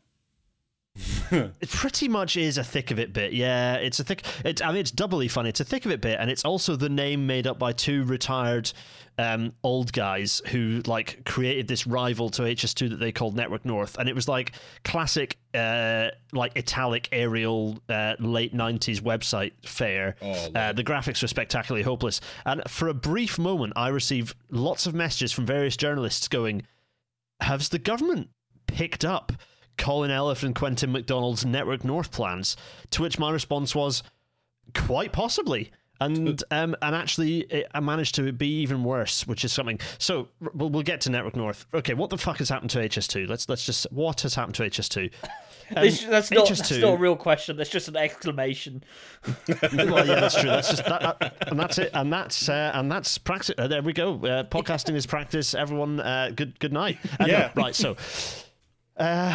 It pretty much is a thick of it bit. Yeah, it's a thick. It's, I mean, it's doubly funny. It's a thick of it bit, and it's also the name made up by two retired um, old guys who like created this rival to H S two that they called Network North, and it was like classic, uh, like italic Arial uh, late nineties website fare. Oh, uh, the graphics were spectacularly hopeless, and for a brief moment, I received lots of messages from various journalists going, "Has the government picked up Colin Elliott and Quentin McDonald's Network North plans?" To which my response was, quite possibly. And um, and actually, it, I managed to be even worse, which is something. So we'll, we'll get to Network North. Okay, what the fuck has happened to H S two? Let's let's just what has happened to H S two? Um, This- that's, not, H S two that's not a real question. That's just an exclamation. Well, yeah, that's true. That's just that, that- and that's it. And that's uh, and that's practice. Uh, there we go. Uh, podcasting is practice. Everyone, uh, good good night. Uh, no, Yeah. right. So, uh,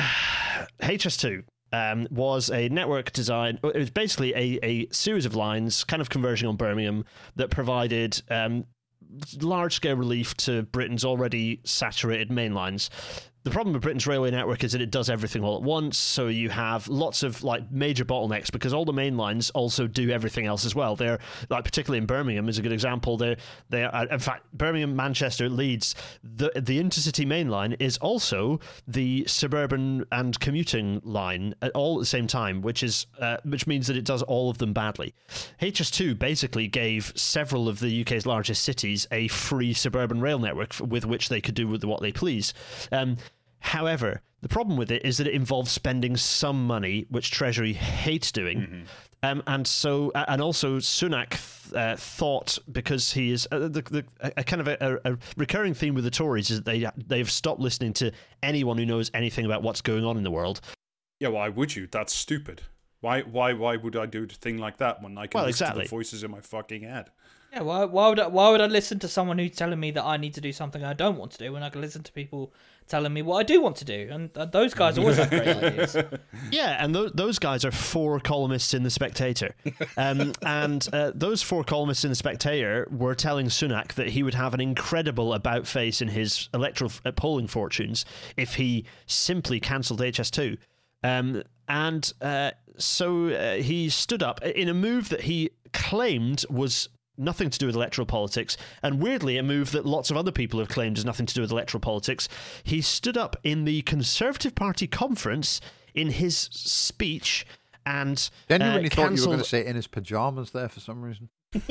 H S two. Um, was a network design. It was basically a, a series of lines, kind of converging on Birmingham, that provided um, large-scale relief to Britain's already saturated main lines. The problem with Britain's railway network is that it does everything all at once, so you have lots of like major bottlenecks because all the main lines also do everything else as well. They're like particularly in Birmingham is a good example. They're they are in fact Birmingham, Manchester, Leeds. The the intercity main line is also the suburban and commuting line at all at the same time, which is uh, which means that it does all of them badly. H S two basically gave several of the U K's largest cities a free suburban rail network f- with which they could do with what they please. Um, However, the problem with it is that it involves spending some money, which Treasury hates doing. Mm-hmm. Um, and so, and also Sunak uh, thought, because he is uh, the, the a kind of a, a recurring theme with the Tories is that they they've stopped listening to anyone who knows anything about what's going on in the world. Yeah, why would you? That's stupid. Why why why would I do a thing like that when I can Well, listen exactly. to the voices in my fucking head? Yeah, why, why would I, why would I listen to someone who's telling me that I need to do something I don't want to do when I can listen to people telling me what I do want to do? And uh, those guys always have great ideas. Yeah, and th- those guys are four columnists in The Spectator. Um, and uh, those four columnists in The Spectator were telling Sunak that he would have an incredible about face in his electoral f- polling fortunes if he simply cancelled H S two. Um, and uh, so uh, he stood up in a move that he claimed was nothing to do with electoral politics, and weirdly a move that lots of other people have claimed has nothing to do with electoral politics. He stood up in the Conservative Party conference in his speech and Genuinely uh, thought you were cancelled- going to say in his pajamas there for some reason.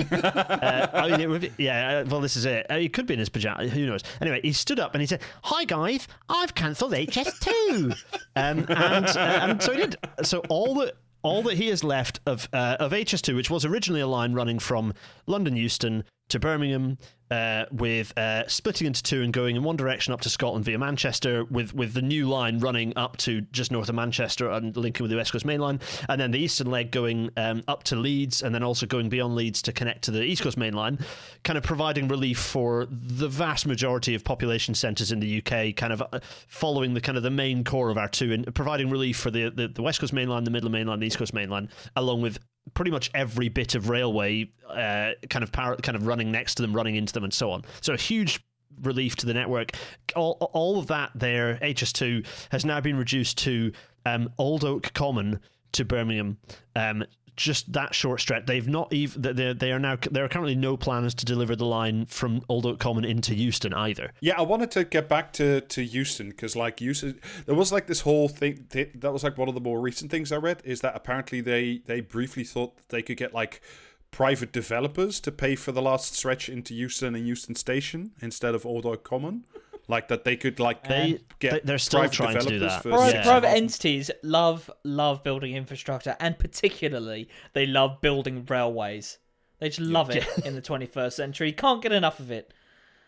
uh, I mean, it would be, yeah, uh, well, this is it. Uh, He could be in his pajamas. Who knows? Anyway, he stood up and he said, "Hi, guys, I've cancelled H S two." um, and, uh, and so he did. So all that all that he has left of uh, of H S two, which was originally a line running from London Euston to Birmingham, uh, with uh, splitting into two and going in one direction up to Scotland via Manchester, with, with the new line running up to just north of Manchester and linking with the West Coast Main Line, and then the eastern leg going um, up to Leeds, and then also going beyond Leeds to connect to the East Coast Main Line, kind of providing relief for the vast majority of population centres in the U K, kind of uh, following the kind of the main core of our two, and providing relief for the, the, the West Coast Main Line, the Midland Main Line, the East Coast Main Line, along with pretty much every bit of railway uh, kind of power, kind of running next to them, running into them, and so on. So a huge relief to the network. All, all of that there, H S two, has now been reduced to um, Old Oak Common to Birmingham, um, just that short stretch. They've not even. They they are now. There are currently no plans to deliver the line from Old Oak Common into Euston either. Yeah, I wanted to get back to to Euston because like Euston, there was like this whole thing that was like one of the more recent things I read is that apparently they they briefly thought that they could get like private developers to pay for the last stretch into Euston and Euston Station instead of Old Oak Common. Like that they could like They- get they're still private trying to do developers that. for Private, Yeah. private entities love love building infrastructure, and particularly they love building railways. They just love it in the twenty-first century. Can't get enough of it.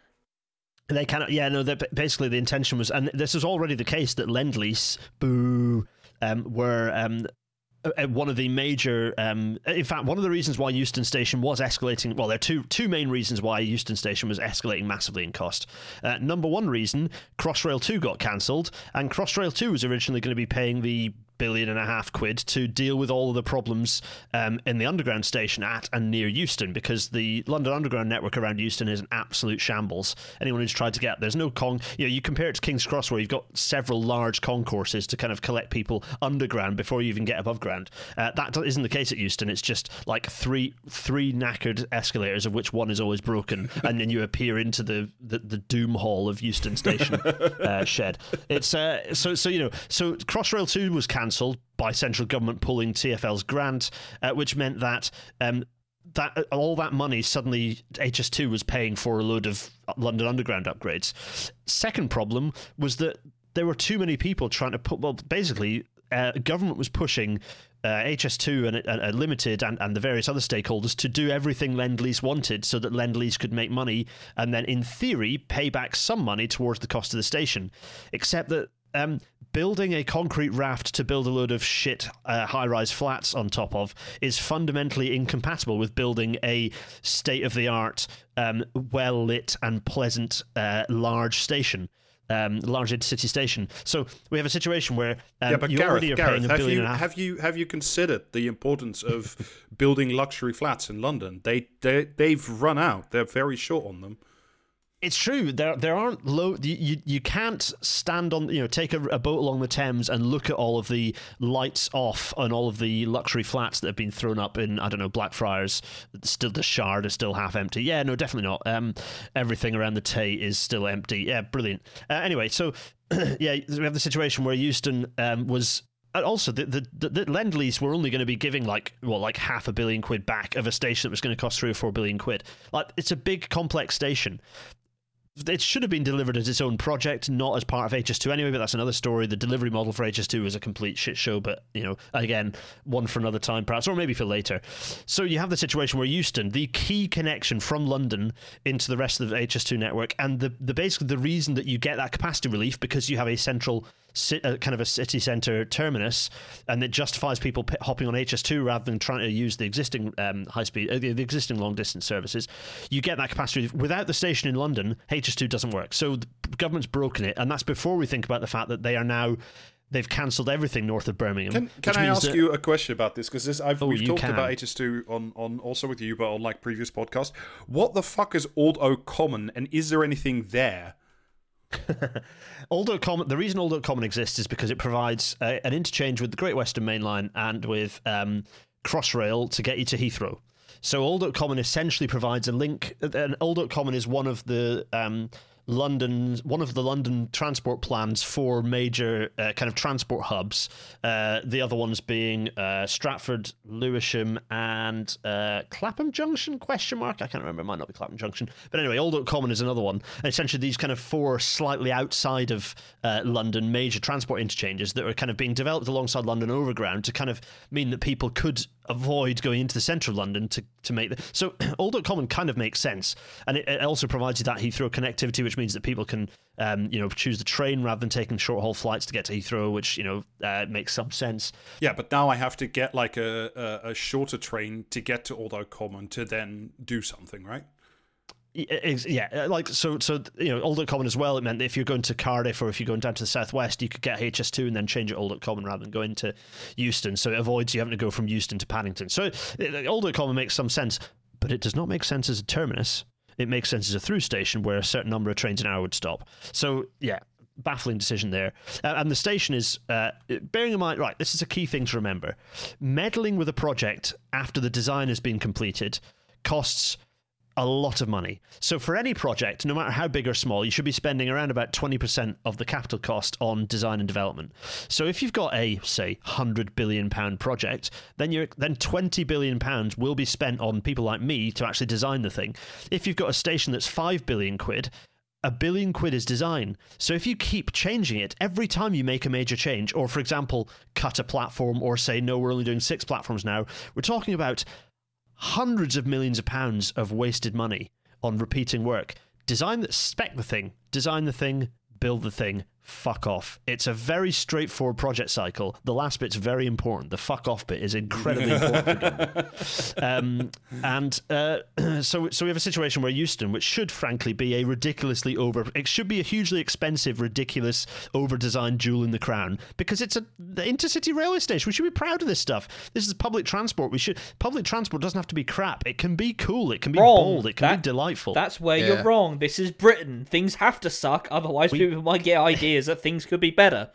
They cannot. Yeah, no. Basically, the intention was, and this is already the case, that Lend-Lease, boo, um, were um, one of the major. Um, in fact, one of the reasons why Euston Station was escalating. Well, there are two two main reasons why Euston Station was escalating massively in cost. Uh, number one reason: Crossrail two got cancelled, and Crossrail two was originally going to be paying the billion and a half quid to deal with all of the problems um, in the underground station at and near Euston, because the London Underground network around Euston is an absolute shambles. Anyone who's tried to get there's no con you know you compare it to King's Cross, where you've got several large concourses to kind of collect people underground before you even get above ground. Uh, that isn't the case at Euston. It's just like three three knackered escalators, of which one is always broken, and then you appear into the the, the doom hall of Euston Station uh, shed. It's uh, so so you know so Crossrail two was cancelled by central government pulling T F L's grant, uh, which meant that um, that all that money suddenly H S two was paying for a load of London Underground upgrades. Second problem was that there were too many people trying to put. Well, basically, uh, government was pushing uh, H S two and, and, and Limited and, and the various other stakeholders to do everything Lend-Lease wanted, so that Lend-Lease could make money and then, in theory, pay back some money towards the cost of the station. Except that Um, building a concrete raft to build a load of shit uh, high-rise flats on top of is fundamentally incompatible with building a state-of-the-art, um, well-lit and pleasant uh, large station, um, large intercity station. So we have a situation where um, yeah, but you Gareth, already are Gareth, paying a have billion you and a half. have you have you considered the importance of building luxury flats in London? They they they've run out. They're very short on them. It's true. There, there aren't low. You, you, you can't stand on. You know, take a, a boat along the Thames and look at all of the lights off on all of the luxury flats that have been thrown up in, I don't know, Blackfriars. Still, the Shard is still half empty. Yeah, no, definitely not. Um, everything around the Tay is still empty. Yeah, brilliant. Uh, anyway, so yeah, we have the situation where Euston um, was. And also, the, the, the, the Lend-Lease were only going to be giving like well, like half a billion quid back of a station that was going to cost three or four billion quid. Like, it's a big, complex station. It should have been delivered as its own project, not as part of H S two anyway, but that's another story. The delivery model for H S two is a complete shit show, but, you know, again, one for another time perhaps, or maybe for later. So you have the situation where Euston, the key connection from London into the rest of the H S two network, and the, the basically the reason that you get that capacity relief, because you have a central Uh, kind of a city centre terminus, and it justifies people p- hopping on H S two rather than trying to use the existing um, high speed, uh, the, the existing long distance services. You get that capacity. Without the station in London, H S two doesn't work. So the government's broken it, and that's before we think about the fact that they are now. They've cancelled everything north of Birmingham. Can, can I ask that, you a question about this? Because I've oh, we've talked can. about H S two on, on also with you, but on like previous podcasts. What the fuck is Old Oak Common, and is there anything there? Old Oak Common. The reason Old Oak Common exists is because it provides uh, an interchange with the Great Western Main Line and with um, Crossrail to get you to Heathrow. So Old Oak Common essentially provides a link. And Old Oak Common is one of the um, London, one of the London transport plans for major uh, kind of transport hubs. Uh, the other ones being uh, Stratford, Lewisham, and uh, Clapham Junction? Question mark. I can't remember. It might not be Clapham Junction, but anyway, Old Oak Common is another one. And essentially, these kind of four slightly outside of uh, London major transport interchanges that are kind of being developed alongside London Overground to kind of mean that people could avoid going into the centre of London to, to make the... So Old Oak Common kind of makes sense. And it, it also provides you that Heathrow connectivity, which means that people can, um, you know, choose the train rather than taking short-haul flights to get to Heathrow, which, you know, uh, makes some sense. Yeah, but now I have to get like a, a, a shorter train to get to Old Oak Common to then do something, right? Yeah, like so. So you know, Old Oak Common as well. It meant that if you're going to Cardiff or if you're going down to the southwest, you could get H S two and then change at Old Oak Common rather than going to Euston. So it avoids you having to go from Euston to Paddington. So it, Old Oak Common makes some sense, but it does not make sense as a terminus. It makes sense as a through station where a certain number of trains an hour would stop. So yeah, baffling decision there. Uh, and the station is, uh, bearing in mind, right, this is a key thing to remember. Meddling with a project after the design has been completed costs a lot of money. So for any project, no matter how big or small, you should be spending around about twenty percent of the capital cost on design and development. So if you've got a, say, one hundred billion pound project, then you're then twenty billion pounds will be spent on people like me to actually design the thing. If you've got a station that's five billion quid, a billion quid is design. So if you keep changing it, every time you make a major change, or for example, cut a platform, or say, no, we're only doing six platforms now, we're talking about hundreds of millions of pounds of wasted money on repeating work. Design the spec the thing, design the thing, build the thing, fuck off. It's a very straightforward project cycle. The last bit's very important. The fuck off bit is incredibly important. um, and uh, so, so we have a situation where Euston, which should frankly be a ridiculously over, it should be a hugely expensive, ridiculous, over-designed jewel in the crown, because it's a the intercity railway station. We should be proud of this stuff. This is public transport. We should public transport doesn't have to be crap. It can be cool. It can be Wrong. bold. It can That- be delightful. That's where Yeah. you're wrong. This is Britain. Things have to suck, otherwise We- people might get ideas that things could be better.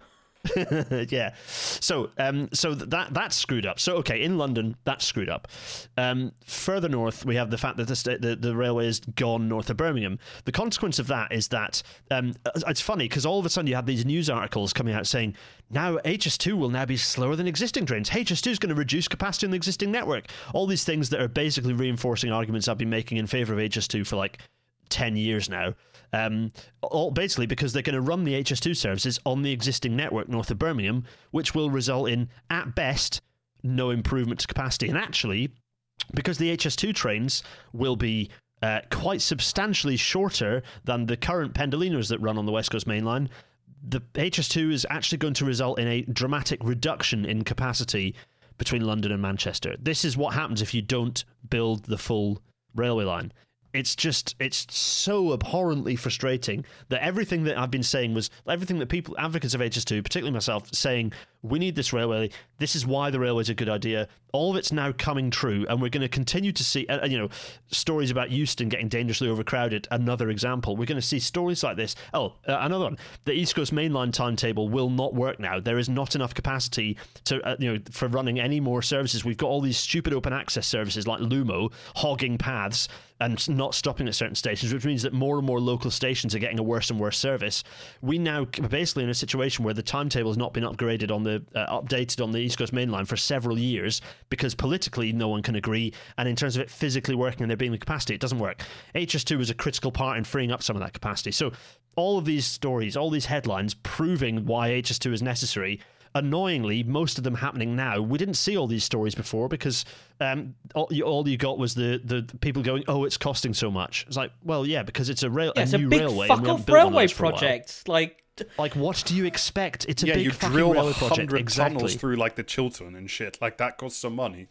yeah. So, um, so th- that that's screwed up. So, okay, in London, that's screwed up. Um, further north, we have the fact that the, st- the the railway is gone north of Birmingham. The consequence of that is that um, it's funny because all of a sudden you have these news articles coming out saying now H S two will now be slower than existing trains. H S two is going to reduce capacity on the existing network. All these things that are basically reinforcing arguments I've been making in favour of H S two for like ten years now. Um, all basically because they're going to run the H S two services on the existing network north of Birmingham, which will result in, at best, no improvement to capacity. And actually, because the H S two trains will be uh, quite substantially shorter than the current Pendolinos that run on the West Coast Main Line, the H S two is actually going to result in a dramatic reduction in capacity between London and Manchester. This is what happens if you don't build the full railway line. It's just, it's so abhorrently frustrating that everything that I've been saying was, everything that people, advocates of H S two, particularly myself, saying, we need this railway, this is why the railway is a good idea, all of it's now coming true, and we're going to continue to see, uh, you know, stories about Euston getting dangerously overcrowded, another example. We're going to see stories like this. Oh, uh, another one. The East Coast Main Line timetable will not work now. There is not enough capacity to, uh, you know, for running any more services. We've got all these stupid open access services like Lumo hogging paths and not stopping at certain stations, which means that more and more local stations are getting a worse and worse service. We now are basically in a situation where the timetable has not been upgraded on the uh, updated on the East Coast Main Line for several years because politically no one can agree, and in terms of it physically working and there being the capacity, it doesn't work. H S two is a critical part in freeing up some of that capacity. So all of these stories, all these headlines proving why H S two is necessary, annoyingly, most of them happening now. We didn't see all these stories before because um, all, you, all you got was the, the people going, oh, it's costing so much. It's like, well, yeah, because it's a, rail, Yeah, a it's new a big railway. fuck and we haven't off built one of railway those for a while. project. Like, Like, what do you expect? It's a yeah, big you fucking drill railway a project. hundred Exactly. tunnels through like the Chiltern and shit. Like that costs some money.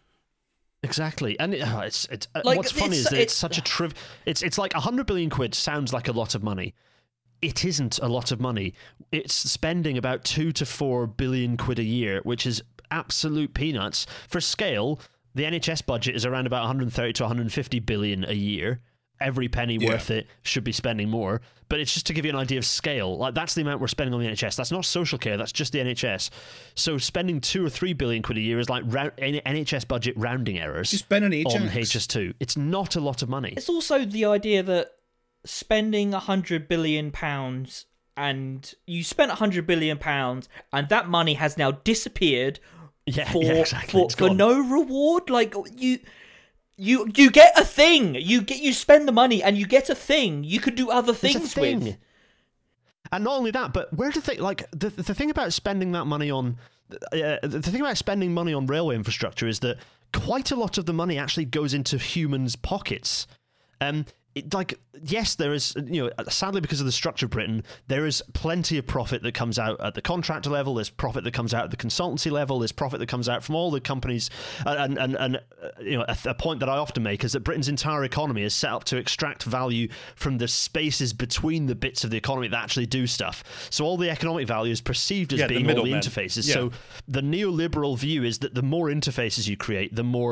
Exactly, and it, uh, it's it's uh, Like, what's funny it's- is that it's, it's- such a triv. It's it's like a hundred billion quid sounds like a lot of money. It isn't a lot of money. It's spending about two to four billion quid a year, which is absolute peanuts for scale. The N H S budget is around about one hundred thirty to one hundred fifty billion a year. Every penny Yeah. worth it, should be spending more. But it's just to give you an idea of scale. Like, that's the amount we're spending on the N H S. That's not social care, that's just the N H S. So spending two or three billion quid a year is like round, N H S budget rounding errors Just spend on Ajax. on H S two. It's not a lot of money. it's also the idea that spending a hundred billion pounds, and you spent a hundred billion pounds, and that money has now disappeared Yeah, for yeah, exactly. for, It's for gone. no reward. Like, you. You you get a thing. You get you spend the money and you get a thing. You could do other It's a things thing. with. And not only that, but where do they like the the thing about spending that money on uh, the thing about spending money on railway infrastructure is that quite a lot of the money actually goes into humans' pockets. Um, it, like yes, there is you know sadly because of the structure of Britain, there is plenty of profit that comes out at the contractor level. There's profit that comes out at the consultancy level. There's profit that comes out from all the companies. And and and uh, you know a, a point that I often make is that Britain's entire economy is set up to extract value from the spaces between the bits of the economy that actually do stuff. So all the economic value is perceived as Yeah, the being all the middlemen. interfaces. Yeah. So the neoliberal view is that the more interfaces you create, the more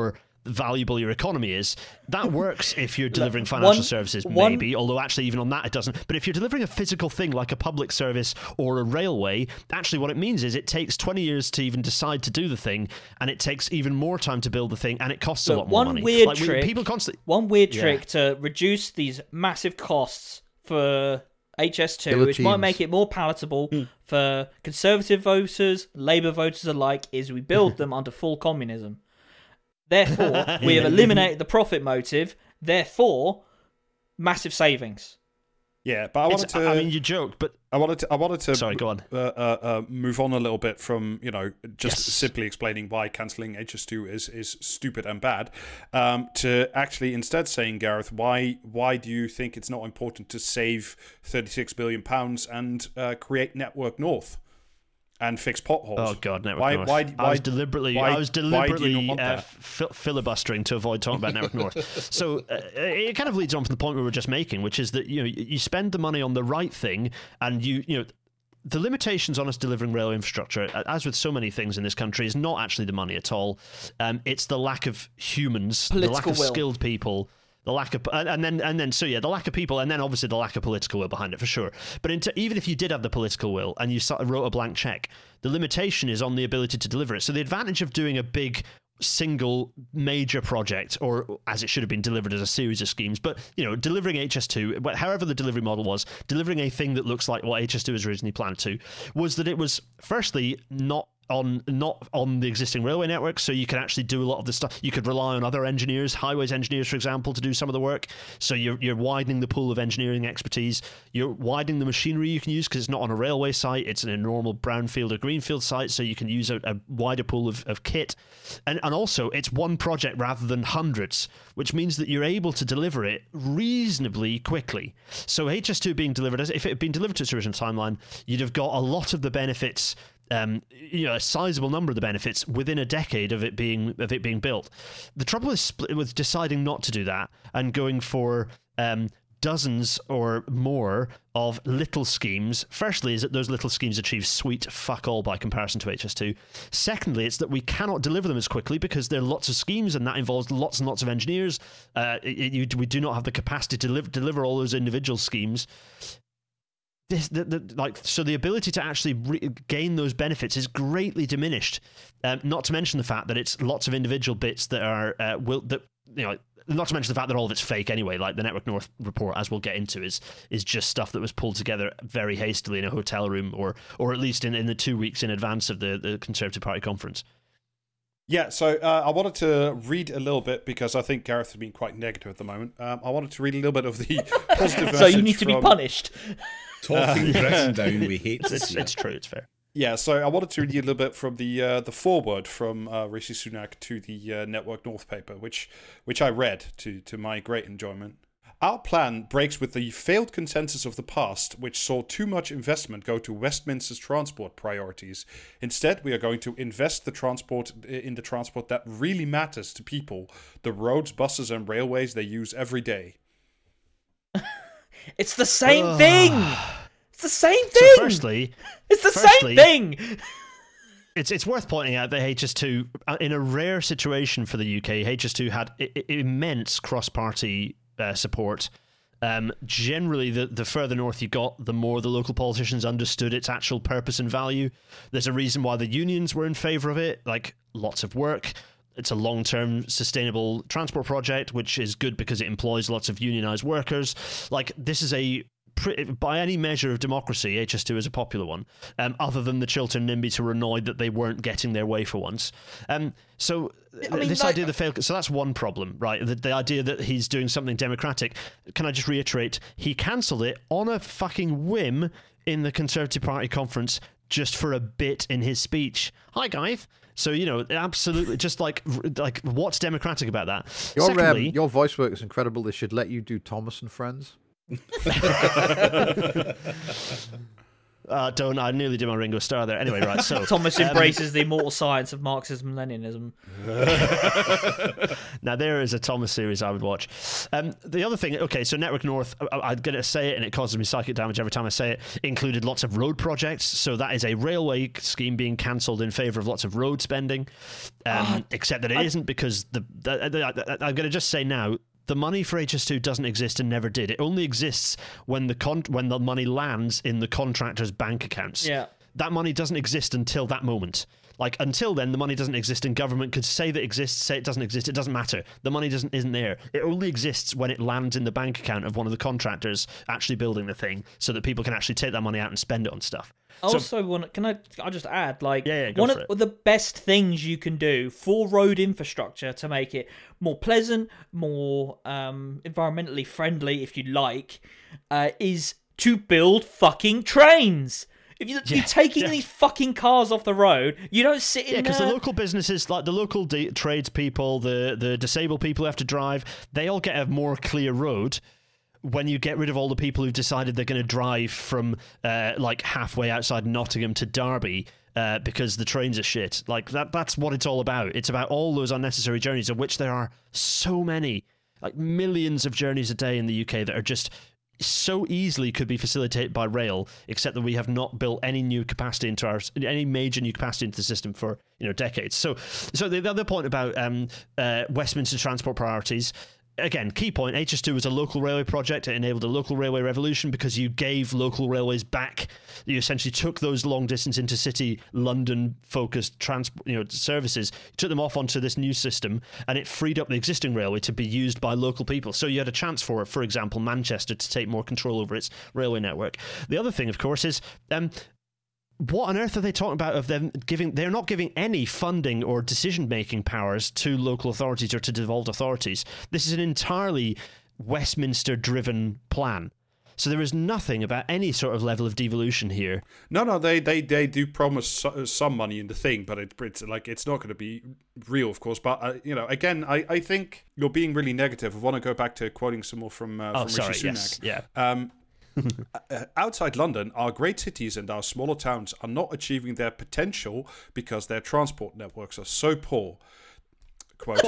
valuable your economy is. That works if you're delivering financial one, services, one, maybe, although actually even on that it doesn't. But if you're delivering a physical thing like a public service or a railway, actually what it means is it takes twenty years to even decide to do the thing, and it takes even more time to build the thing, and it costs look, a lot more one money. Weird like, trick, people constantly, one weird Yeah. trick to reduce these massive costs for H S two, which Guillotines. might make it more palatable for Conservative voters, Labour voters alike, is we build them under full communism. Therefore, we have eliminated the profit motive. Therefore, massive savings. Yeah, but I wanted it's, to. I mean, you joke, but I wanted to. I wanted to. Sorry, go on. Uh, uh, uh, move on a little bit from you know just Yes. simply explaining why cancelling H S two is is stupid and bad, um, to actually instead saying, Gareth, why why do you think it's not important to save thirty-six billion pounds and uh, create Network North and fix potholes? Oh God, Network why, North. Why, I why, was deliberately, why- I was why do you deliberately not want uh, that? fil- filibustering to avoid talking about Network North. So uh, it kind of leads on from the point we were just making, which is that you know you spend the money on the right thing, and you you know. The limitations on us delivering rail infrastructure, as with so many things in this country, is not actually the money at all. Um, it's the lack of humans, the lack Political of will. skilled people, the lack of, and and then and then so yeah, the lack of people, and then obviously the lack of political will behind it for sure. But into, even if you did have the political will and you sort of wrote a blank check, the limitation is on the ability to deliver it. So the advantage of doing a big single major project, or as it should have been delivered as a series of schemes, but you know, delivering H S two, however the delivery model was, delivering a thing that looks like what H S two was originally planned to, was that it was firstly not on not on the existing railway network, so you can actually do a lot of the stuff. You could rely on other engineers, highways engineers, for example, to do some of the work. So you're you're widening the pool of engineering expertise. You're widening the machinery you can use because it's not on a railway site; it's in a normal brownfield or greenfield site. So you can use a, a wider pool of, of kit, and and also it's one project rather than hundreds, which means that you're able to deliver it reasonably quickly. So H S two being delivered, as if it had been delivered to its original timeline, you'd have got a lot of the benefits. Um, you know, a sizable number of the benefits within a decade of it being of it being built. The trouble is split with deciding not to do that and going for um, dozens or more of little schemes. Firstly, is that those little schemes achieve sweet fuck all by comparison to H S two. Secondly, it's that we cannot deliver them as quickly because there are lots of schemes and that involves lots and lots of engineers. Uh, it, you, we do not have the capacity to deliver, deliver all those individual schemes. This, the, the, like, so the ability to actually re- gain those benefits is greatly diminished. Um, not to mention the fact that it's lots of individual bits that are uh, will that you know. Not to mention the fact that all of it's fake anyway. Like the Network North report, as we'll get into, is is just stuff that was pulled together very hastily in a hotel room, or or at least in, in the two weeks in advance of the, the Conservative Party conference. Yeah, so uh, I wanted to read a little bit because I think Gareth has been quite negative at the moment. Um, I wanted to read a little bit of the positive So you message need to be from- punished. Talking Britain down, we hate to It's, see it's it. true. It's fair. Yeah, so I wanted to read you a little bit from the uh, the foreword from uh, Rishi Sunak to the uh, Network North paper, which which I read to to my great enjoyment. Our plan breaks with the failed consensus of the past, which saw too much investment go to Westminster's transport priorities. Instead, we are going to invest the transport in the transport that really matters to people, the roads, buses, and railways they use every day. It's the same thing. It's the same So thing. firstly, it's the firstly- same thing. It's it's worth pointing out that H S two, uh, in a rare situation for the U K, H S two had I- I- immense cross-party uh, support. Um, generally, the, the further north you got, the more the local politicians understood its actual purpose and value. There's a reason why the unions were in favour of it, like lots of work. It's a long-term sustainable transport project, which is good because it employs lots of unionised workers. Like, this is a... By any measure of democracy, H S two is a popular one, um, other than the Chiltern NIMBYs who were annoyed that they weren't getting their way for once. Um, so I mean, this like- idea of the fail, so that's one problem, right? The, the idea that he's doing something democratic. Can I just reiterate? He cancelled it on a fucking whim in the Conservative Party conference just for a bit in his speech. Hi, guys. So, you know, absolutely, just like, like what's democratic about that? Your um, Secondly, your voice work is incredible. They should let you do Thomas and Friends. Uh, don't I nearly did my Ringo Starr there. Anyway, right. So Thomas um, embraces the immortal science of Marxism and Leninism. Now there is a Thomas series I would watch. Um, the other thing, okay, so Network North, I, I'm going to say it, and it causes me psychic damage every time I say it. Included lots of road projects. So that is a railway scheme being cancelled in favour of lots of road spending. Um, Oh, except that it I, isn't because the, the, the, the I'm going to just say now. The money for H S two doesn't exist and never did. It only exists when the con- when the money lands in the contractor's bank accounts. Yeah. That money doesn't exist until that moment. Like, until then, the money doesn't exist, and government could say that it exists, say it doesn't exist. It doesn't matter. The money doesn't isn't there. It only exists when it lands in the bank account of one of the contractors actually building the thing, so that people can actually take that money out and spend it on stuff. I So- also want. Can I? I just add, like, Yeah, yeah, go one for of the best things you can do for road infrastructure to make it more pleasant, more um, environmentally friendly, if you like, uh, is to build fucking trains. If you, Yeah, you're taking yeah. these fucking cars off the road, you don't sit in Yeah, because there. the local businesses, like the local de- tradespeople, the, the disabled people who have to drive, they all get a more clear road when you get rid of all the people who've decided they're going to drive from uh, like halfway outside Nottingham to Derby uh, because the trains are shit. Like that. That's what it's all about. It's about all those unnecessary journeys, of which there are so many, like millions of journeys a day in the U K that are just so easily could be facilitated by rail, except that we have not built any new capacity into our any major new capacity into the system for you know decades. So, so the, the other point about um, uh, Westminster transport priorities. Again, key point, H S two was a local railway project. It enabled a local railway revolution because you gave local railways back. You essentially took those long-distance intercity, London-focused transport, you know, services, took them off onto this new system, and it freed up the existing railway to be used by local people. So you had a chance for, for example, Manchester to take more control over its railway network. The other thing, of course, is... Um, what on earth are they talking about of them giving... They're not giving any funding or decision-making powers to local authorities or to devolved authorities. This is an entirely Westminster-driven plan. So there is nothing about any sort of level of devolution here. No, no, they they, they do promise so, some money in the thing, but it, it's like it's not going to be real, of course. But uh, you know, again, I, I think you're being really negative. I want to go back to quoting some more from uh, Oh, from sorry, Rishi yes, Sunak. yeah. Um, uh, outside London, our great cities and our smaller towns are not achieving their potential because their transport networks are so poor. Quote,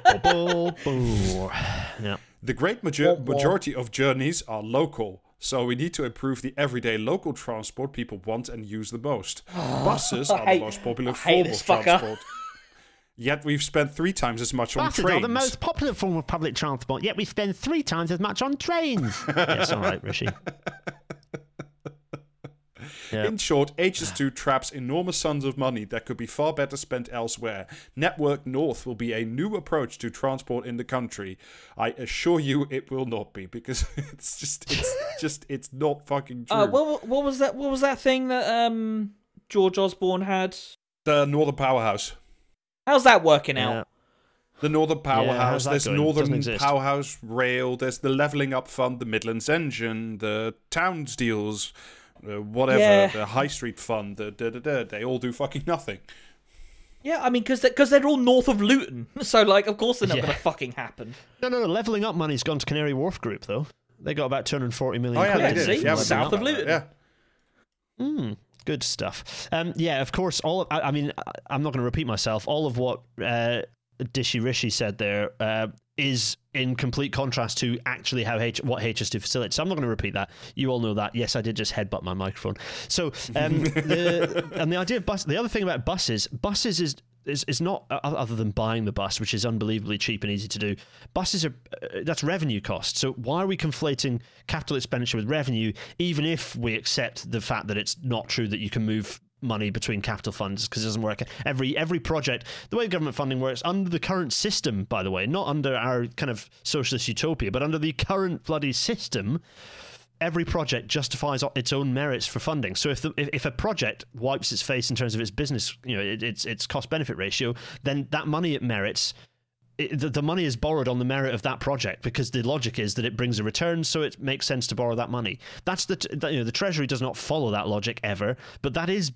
Yeah. the great major- majority of journeys are local, so we need to improve the everyday local transport people want and use the most. Buses are hate- the most popular I hate form this of fucker. transport. Yet we've spent three times as much on Buses trains. are the most popular form of public transport, yet we spend three times as much on trains. Yes, all right, Rishi. Yeah. In short, H S two traps enormous sums of money that could be far better spent elsewhere. Network North will be a new approach to transport in the country. I assure you it will not be, because it's just it's just it's not fucking true. Uh, what, what was that? What was that thing that um, George Osborne had? The Northern Powerhouse. How's that working Yeah. out? The Northern Powerhouse, how's that there's going? Doesn't Northern exist. Powerhouse Rail, there's the Levelling Up Fund, the Midlands Engine, the Towns Deals, uh, whatever, Yeah. the High Street Fund, the da da da. They all do fucking nothing. Yeah, I mean, because they're, 'cause they're all north of Luton, so like, of course they're not Yeah. going to fucking happen. No, no, no. Levelling up money's gone to Canary Wharf Group, though. They got about two hundred forty million Oh yeah, quid they in did. see, Yeah, from we south know of about Luton. that, Yeah. Mm, good stuff. Um, yeah, of course. All of, I, I mean, I- I'm not going to repeat myself. All of what uh, Dishi Rishi said there uh, is in complete contrast to actually how H- what H S two facilitates. So I'm not going to repeat that. You all know that. Yes, I did just headbutt my microphone. So um, the and the idea of bus. The other thing about buses, buses is. Is, is not uh, other than buying the bus, which is unbelievably cheap and easy to do. Buses are uh, that's revenue costs. So why are we conflating capital expenditure with revenue, even if we accept the fact that it's not true that you can move money between capital funds, because it doesn't work. Every every project, the way government funding works under the current system, by the way, not under our kind of socialist utopia, but under the current bloody system. Every project justifies its own merits for funding. So if the, if, if a project wipes its face in terms of its business, you know, it, its its cost benefit ratio, then that money it merits, it, the, the money is borrowed on the merit of that project, because the logic is that it brings a return, so it makes sense to borrow that money. That's the t- you know the Treasury does not follow that logic ever, but that is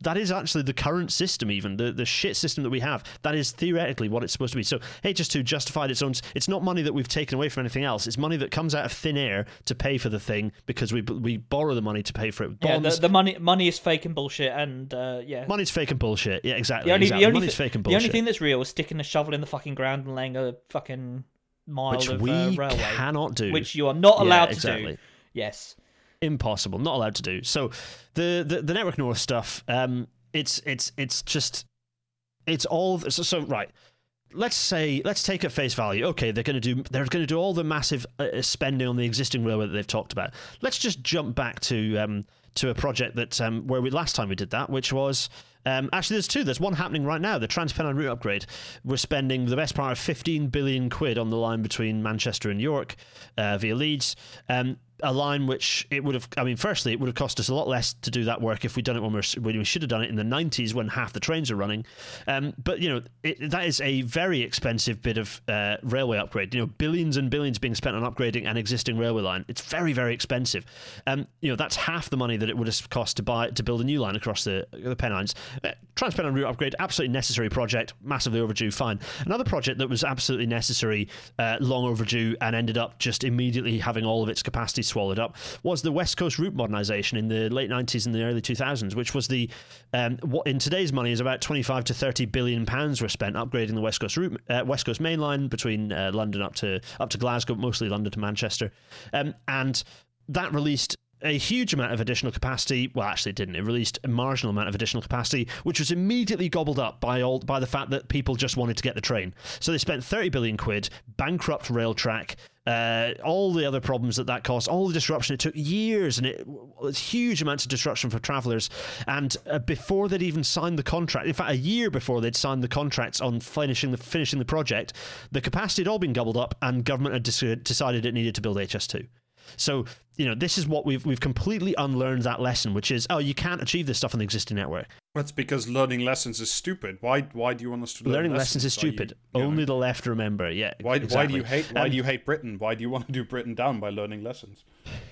that is actually the current system. Even the the shit system that we have, that is theoretically what it's supposed to be. So H S two justified its own. It's not money that we've taken away from anything else. It's money that comes out of thin air to pay for the thing because we we borrow the money to pay for it. With bonds. Yeah, the, the money money is fake and bullshit, and uh, yeah, money's fake and bullshit. Yeah, exactly. the only, exactly. the only Money's thi- fake and the bullshit. only thing that's real is sticking a shovel in the fucking ground and laying a fucking mile which of we uh, railway, cannot do, which you are not Yeah, allowed to exactly. do. Yes. Impossible, not allowed to do. So the the, the Network North stuff, um, it's it's it's just it's all so, so right. Let's say let's take at face value. Okay, they're going to do they're going to do all the massive uh, spending on the existing railway that they've talked about. Let's just jump back to um, to a project that um, where we last time we did that, which was. Um, actually, there's two. There's one happening right now. The Transpennine route upgrade. We're spending the best part of fifteen billion quid on the line between Manchester and York uh, via Leeds. Um, a line which it would have. I mean, firstly, it would have cost us a lot less to do that work if we'd done it when, we're, when we should have done it in the nineties when half the trains are running. Um, but you know, it, that is a very expensive bit of uh, railway upgrade. You know, billions and billions being spent on upgrading an existing railway line. It's very, very expensive. Um, you know, that's half the money that it would have cost to buy to build a new line across the the Pennines. Uh, Transpennine route upgrade, absolutely necessary project, massively overdue, fine. Another project that was absolutely necessary, uh, long overdue, and ended up just immediately having all of its capacity swallowed up, was the West Coast route modernisation in the late nineties and the early two thousands, which was the, um, what in today's money is about twenty-five to thirty billion pounds were spent upgrading the West Coast route, uh, West Coast main line between uh, London up to up to Glasgow, mostly London to Manchester, um, and that released a huge amount of additional capacity. Well, actually it didn't. It released a marginal amount of additional capacity, which was immediately gobbled up by all by the fact that people just wanted to get the train. So they spent thirty billion quid, bankrupt rail track, uh, all the other problems that that caused, all the disruption. It took years, and it was huge amounts of disruption for travellers. And uh, before they'd even signed the contract, in fact, a year before they'd signed the contracts on finishing the finishing the project, the capacity had all been gobbled up, and government had dis- decided it needed to build H S two. So, you know, this is what we've we've completely unlearned that lesson, which is, oh, you can't achieve this stuff on the existing network. That's because learning lessons is stupid. Why Why do you want us to learn Learning lessons? lessons is stupid. You, you know, Only the left remember. Yeah. Why exactly. Why do you hate Why um, do you hate Britain? Why do you want to do Britain down by learning lessons?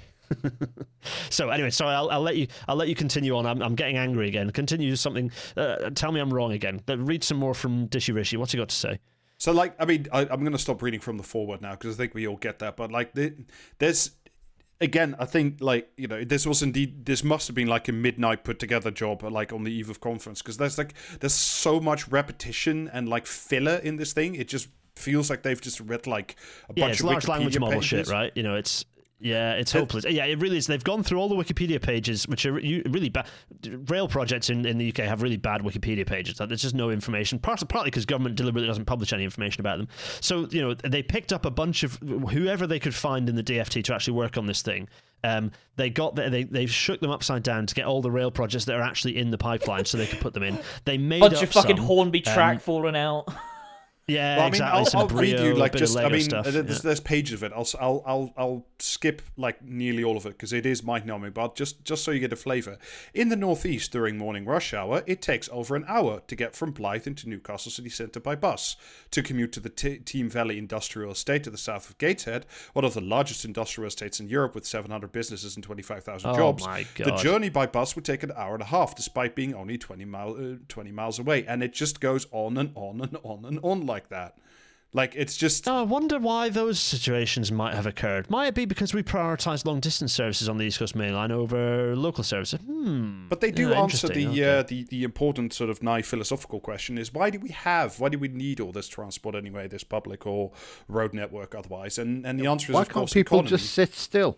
So anyway, sorry, I'll, I'll let you. I'll let you continue on. I'm, I'm getting angry again. Continue something. Uh, tell me I'm wrong again. Read some more from Dishy Rishi. What's he got to say? So, like, I mean, I, I'm going to stop reading from the forward now because I think we all get that. But like, the, there's. Again, I think, like, you know, this was indeed, this must have been like a midnight put together job, like on the eve of conference, because there's like, there's so much repetition and like filler in this thing. It just feels like they've just read like a Yeah, bunch it's of large Wikipedia language model pages. shit, right? You know, it's yeah, it's hopeless. Yeah, it really is. They've gone through all the Wikipedia pages, which are re- really bad. Rail projects in, in the U K have really bad Wikipedia pages. There's just no information, partly partly because government deliberately doesn't publish any information about them. So, you know, they picked up a bunch of whoever they could find in the D F T to actually work on this thing. Um, they got the, they they shook them upside down to get all the rail projects that are actually in the pipeline, so they could put them in. They made bunch up of fucking some, Hornby track um, falling out. Yeah, Well, I mean, exactly. I'll, Some I'll read Brio, you a like bit of just. I Lego mean, stuff. there's, yeah. there's pages of it. I'll I'll I'll I'll skip like nearly all of it because it is mind-numbing. But just just so you get a flavour, in the northeast during morning rush hour, it takes over an hour to get from Blyth into Newcastle city centre by bus. To commute to the T- Team Valley Industrial Estate to the south of Gateshead, one of the largest industrial estates in Europe with seven hundred businesses and twenty-five thousand Oh jobs, my the God. journey by bus would take an hour and a half, despite being only twenty mile uh, twenty miles away, and it just goes on and on and on and on like that. Like, it's just... Oh, I wonder why those situations might have occurred. Might it be because we prioritise long-distance services on the East Coast Main Line over local services? Hmm. But they do Yeah, answer the, interesting, okay. uh, the the important sort of nigh philosophical question is, why do we have, why do we need all this transport anyway, this public or road network otherwise? And and the answer is, Why of can't course, people economy. just sit still?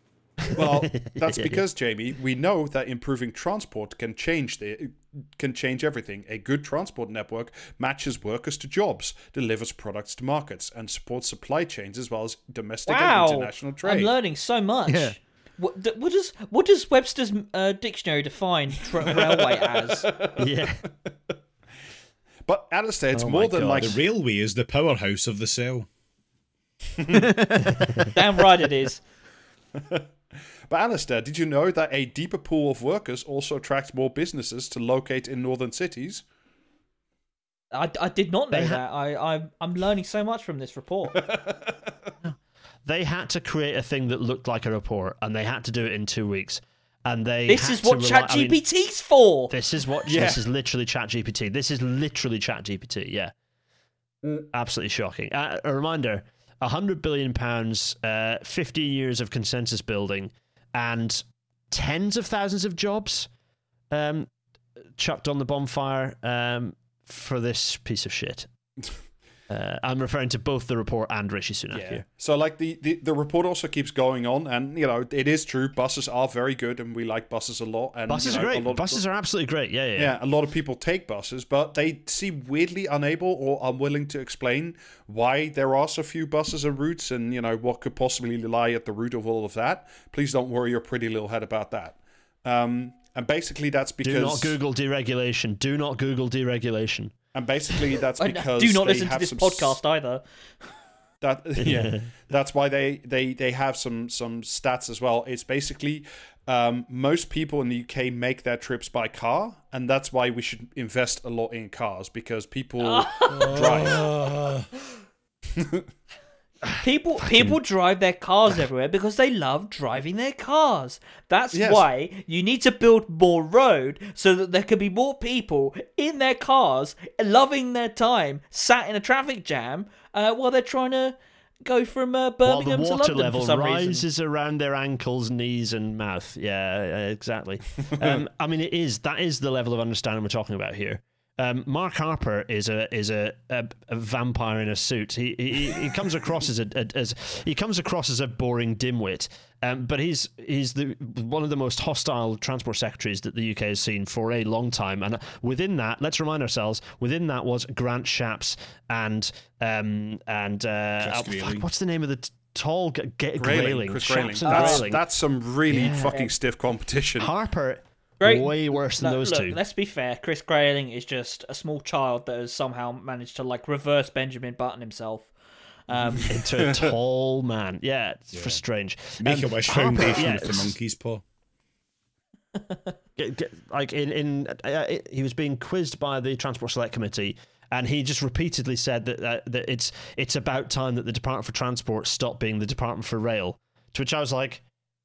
Well, that's Yeah, because, Jamie, we know that improving transport can change the can change everything. A good transport network matches workers to jobs, delivers products to markets, and supports supply chains as well as domestic Wow, and international trade. I'm learning so much. Yeah. What, d- what does what does Webster's uh, dictionary define tra- railway as? Yeah. But Alistair, it's Oh more my than God. like The railway is the powerhouse of the cell. Damn right it is. But Alistair, did you know that a deeper pool of workers also attracts more businesses to locate in northern cities? I, I did not know They ha- that. I, I I'm learning so much from this report. They had to create a thing that looked like a report, and they had to do it in two weeks. and they This had is what to rely- I mean, ChatGPT's for. this is what Yeah. this is literally ChatGPT. This is literally ChatGPT. Yeah, absolutely shocking. Uh, a reminder: a hundred billion pounds, uh, fifteen years of consensus building, and tens of thousands of jobs um, chucked on the bonfire um, for this piece of shit. Uh, I'm referring to both the report and Rishi Sunak Yeah. here. So like the, the, the report also keeps going on, and you know it is true. Buses are very good, and we like buses a lot. And Buses you know, are a great. lot of- Buses are absolutely great. Yeah, yeah. Yeah, a lot of people take buses, but they seem weirdly unable or unwilling to explain why there are so few buses and routes, and you know what could possibly lie at the root of all of that. Please don't worry your pretty little head about that. Um, and basically, that's because Do not Google deregulation. Do not Google deregulation. and basically that's And because do not they listen to have this some podcast either. That yeah, that's why they, they, they have some some stats as well. It's basically um, most people in the U K make their trips by car, and that's why we should invest a lot in cars because people drive. People people drive their cars everywhere because they love driving their cars. That's Yes. why you need to build more road so that there can be more people in their cars loving their time sat in a traffic jam uh, while they're trying to go from uh, While the Birmingham to water London level for some rises reason. around their ankles, knees, and mouth. Yeah, uh, exactly. um, I mean, it is that is the level of understanding we're talking about here. Um, Mark Harper is a is a, a, a vampire in a suit. He he, he comes across as a, a as he comes across as a boring dimwit. Um, but he's he's the one of the most hostile transport secretaries that the U K has seen for a long time. And within that, let's remind ourselves, within that was Grant Shapps and um and uh, oh, Chris fuck, Grayling. what's the name of the t- tall g- g- Grayling, Grayling? Chris Grayling. Shapps and That's, Grayling. that's some really Yeah. fucking stiff competition. Harper. Great. Way worse than No, those look, two. let's be fair. Chris Grayling is just a small child that has somehow managed to like reverse Benjamin Button himself. Um, Into a tall man. Yeah, it's for strange. Make Um, a Wish Harper, Foundation yeah, with the it's- monkey's paw. get- get- like in in uh, it, he was being quizzed by the Transport Select Committee, and he just repeatedly said that uh, that it's it's about time that the Department for Transport stopped being the Department for Rail. To which I was like,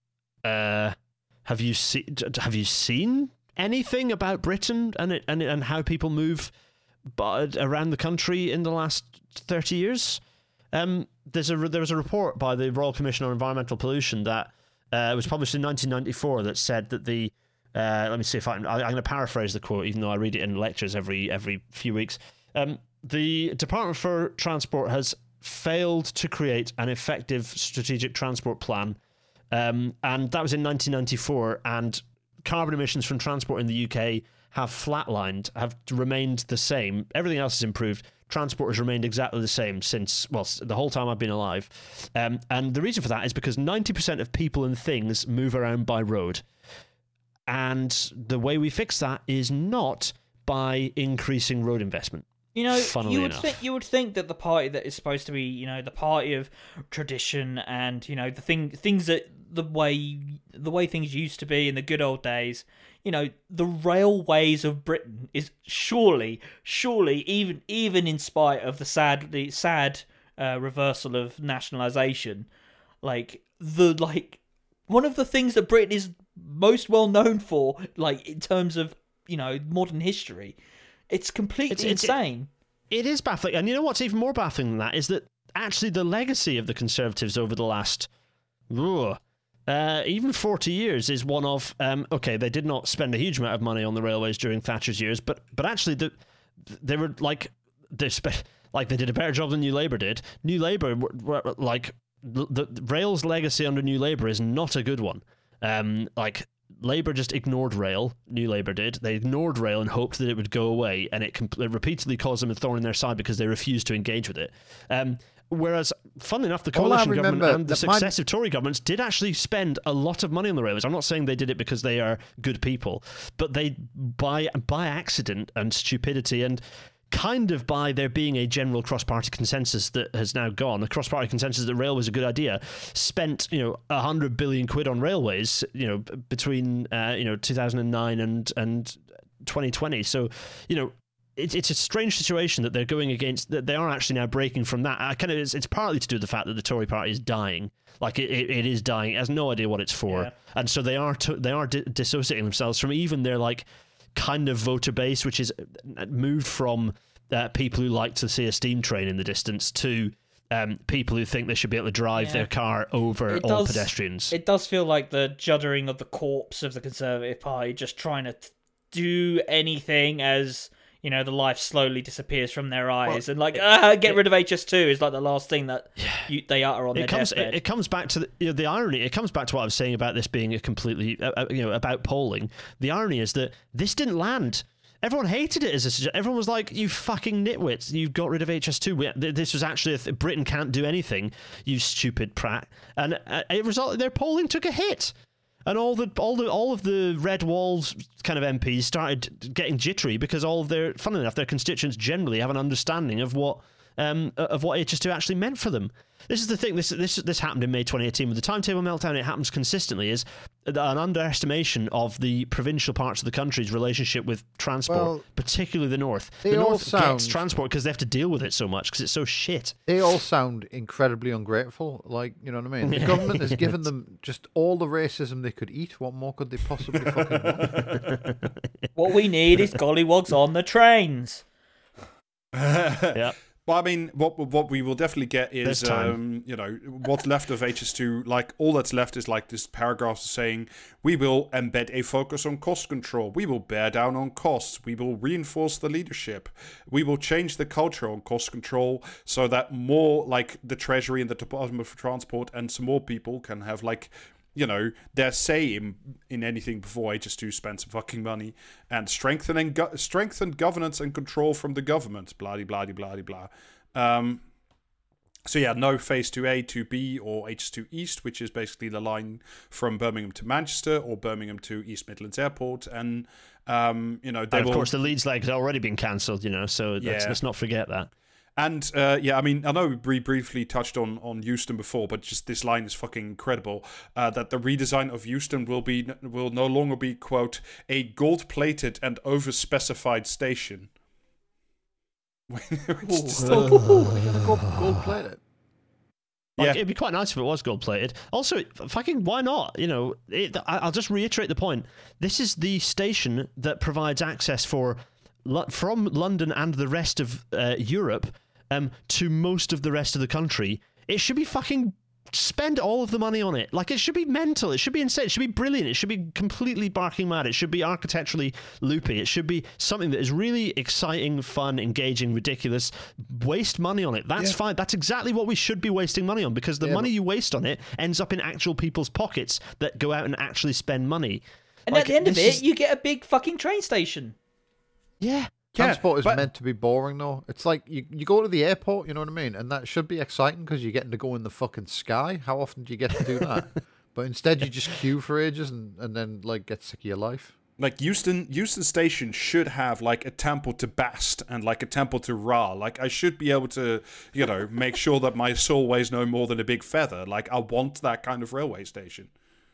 uh, have you seen have you seen anything about Britain and it, and and how people move bu- around the country in the last thirty years? Um, there's a there was a report by the Royal Commission on Environmental Pollution that uh, was published in nineteen ninety-four that said that the uh, let me see if I can, I, I'm going to paraphrase the quote, even though I read it in lectures every every few weeks. Um, the Department for Transport has failed to create an effective strategic transport plan, um, and that was in nineteen ninety-four. And carbon emissions from transport in the U K have flatlined, have remained the same. Everything else has improved. Transport has remained exactly the same since, well, the whole time I've been alive. Um, and the reason for that is because ninety percent of people and things move around by road. And the way we fix that is not by increasing road investment. You know, Funnily you would enough. think you would think that the party that is supposed to be, you know, the party of tradition and you know the thing things that the way the way things used to be in the good old days, you know, the railways of Britain is surely, surely even even in spite of the sad the sad uh, reversal of nationalisation, like the like one of the things that Britain is most well known for, like in terms of you know modern history. It's completely It's- it's- insane. It is baffling. And you know what's even more baffling than that is that actually the legacy of the Conservatives over the last, ugh, uh, even forty years is one of, um, okay, they did not spend a huge amount of money on the railways during Thatcher's years, but but actually the, they were like, they spe- like they did a better job than New Labour did. New Labour, were, were, like, the, the Rail's legacy under New Labour is not a good one. Um, like, Labour just ignored rail. New Labour did. They ignored rail and hoped that it would go away, and it, compl- it repeatedly caused them a thorn in their side because they refused to engage with it. Um, whereas, funnily enough, the All I coalition government remember and the that my- successive Tory governments did actually spend a lot of money on the railways. I'm not saying they did it because they are good people, but they, by by accident and stupidity and kind of by there being a general cross-party consensus that has now gone, a cross-party consensus that rail was a good idea, spent, you know, a hundred billion quid on railways, you know, b- between, uh, you know, two thousand nine and, and twenty twenty. So, you know, it's it's a strange situation that they're going against. That they are actually now breaking from that. I kind of it's, it's partly to do with the fact that the Tory party is dying. Like it, it, it is dying. It has no idea what it's for, Yeah. and so they are to, they are di- dissociating themselves from even their like kind of voter base, which is moved from uh, people who like to see a steam train in the distance to um, people who think they should be able to drive Yeah. their car over It all does- pedestrians. It does feel like the juddering of the corpse of the Conservative Party, just trying to t- do anything as, you know, the life slowly disappears from their eyes, Well, and like, ah, get rid of H S two is like the last thing that you, they utter on it their comes deathbed. it, it comes back to the, you know, the irony. It comes back to what I was saying about this being a completely uh, uh, you know about polling. The irony is that this didn't land. Everyone hated it as a sugge- everyone was like, "You fucking nitwits! You got rid of H S two. We, th- this was actually a th- Britain can't do anything. You stupid prat!" And uh, it resulted. Their polling took a hit. And all the all the all of the red walls kind of M Ps started getting jittery because all of their, funnily enough, their constituents generally have an understanding of what um of what H S two actually meant for them. This is the thing. This this this happened in May twenty eighteen with the timetable meltdown. It happens consistently. Is an underestimation of the provincial parts of the country's relationship with transport, Well, particularly the north. they The all north sound- gets transport because they have to deal with it so much because it's so shit. They all sound incredibly ungrateful. Like, you know what I mean? The Yeah. government has given them just all the racism they could eat. What more could they possibly fucking want? What we need is gollywogs on the trains. Yeah. Well, I mean, what what we will definitely get is, This time. um, you know, what's left of H S two. Like, all that's left is like this paragraph saying, we will embed a focus on cost control. We will bear down on costs. We will reinforce the leadership. We will change the culture on cost control so that more, like, the Treasury and the Department of Transport and some more people can have, like, you know, their say in, in anything before H S two spends some fucking money, and strengthening go- strengthen governance and control from the government, blah, blah, blah, blah, blah. Um, so yeah, no phase two A, two B, or H S two East, which is basically the line from Birmingham to Manchester or Birmingham to East Midlands Airport. And, um, you know, they And of will... course, the Leeds leg has already been cancelled. You know, so let's, Yeah. let's not forget that. And uh, yeah, I mean, I know we briefly touched on, on Euston before, but just this line is fucking incredible. Uh, that the redesign of Euston will be will no longer be, quote, a gold-plated and over-specified station. Which is still- gold, gold plate it. Like, Yeah. it'd be quite nice if it was gold plated. Also, fucking why not? You know, it, I- I'll just reiterate the point. This is the station that provides access for Lo- from London and the rest of uh, Europe um, to most of the rest of the country. It should be fucking spend all of the money on it. Like, it should be mental. It should be insane. It should be brilliant. It should be completely barking mad. It should be architecturally loopy. It should be something that is really exciting, fun, engaging, ridiculous. Waste money on it. That's Yeah. fine. That's exactly what we should be wasting money on, because the Yeah, money but- you waste on it ends up in actual people's pockets that go out and actually spend money. And Like, at the end of this it, is- you get a big fucking train station. Yeah. Transport is but- meant to be boring, though. It's like you, you go to the airport, you know what I mean? And that should be exciting because you're getting to go in the fucking sky. How often do you get to do that? But instead, you just queue for ages and, and then, like, get sick of your life. Like, Euston, Euston Station should have, like, a temple to Bast and, like, a temple to Ra. Like, I should be able to, you know, make sure that my soul weighs no more than a big feather. Like, I want that kind of railway station.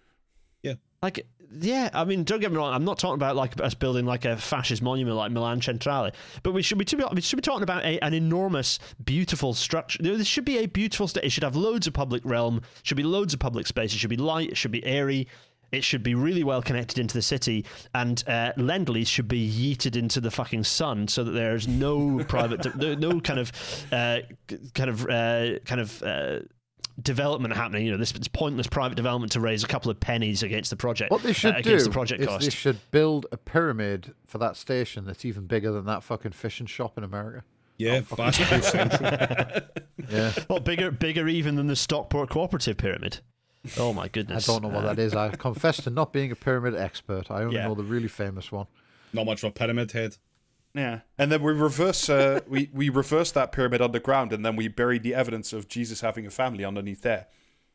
Like, yeah, I mean, don't get me wrong. I'm not talking about like us building like a fascist monument like Milan Centrale, but we should be we should be talking about a, an enormous, beautiful structure. This should be a beautiful state. It should have loads of public realm. Should be loads of public space. It should be light. It should be airy. It should be really well connected into the city, and uh, Lend-Lease should be yeeted into the fucking sun so that there's no private, no, no kind of, uh, kind of, uh, kind of. Uh, development happening, you know, this, this pointless private development to raise a couple of pennies against the project. What they should uh, do against the project is cost. they should build a pyramid for that station that's even bigger than that fucking fishing shop in America. Yeah, Bass Pro Central. Yeah. Well, bigger, bigger even than the Stockport Cooperative Pyramid. Oh my I goodness! don't know what that is. I confess to not being a pyramid expert. I only Yeah. know the really famous one. Not much of a pyramid head. Yeah, and then we reverse uh, we we reverse that pyramid underground, and then we bury the evidence of Jesus having a family underneath there.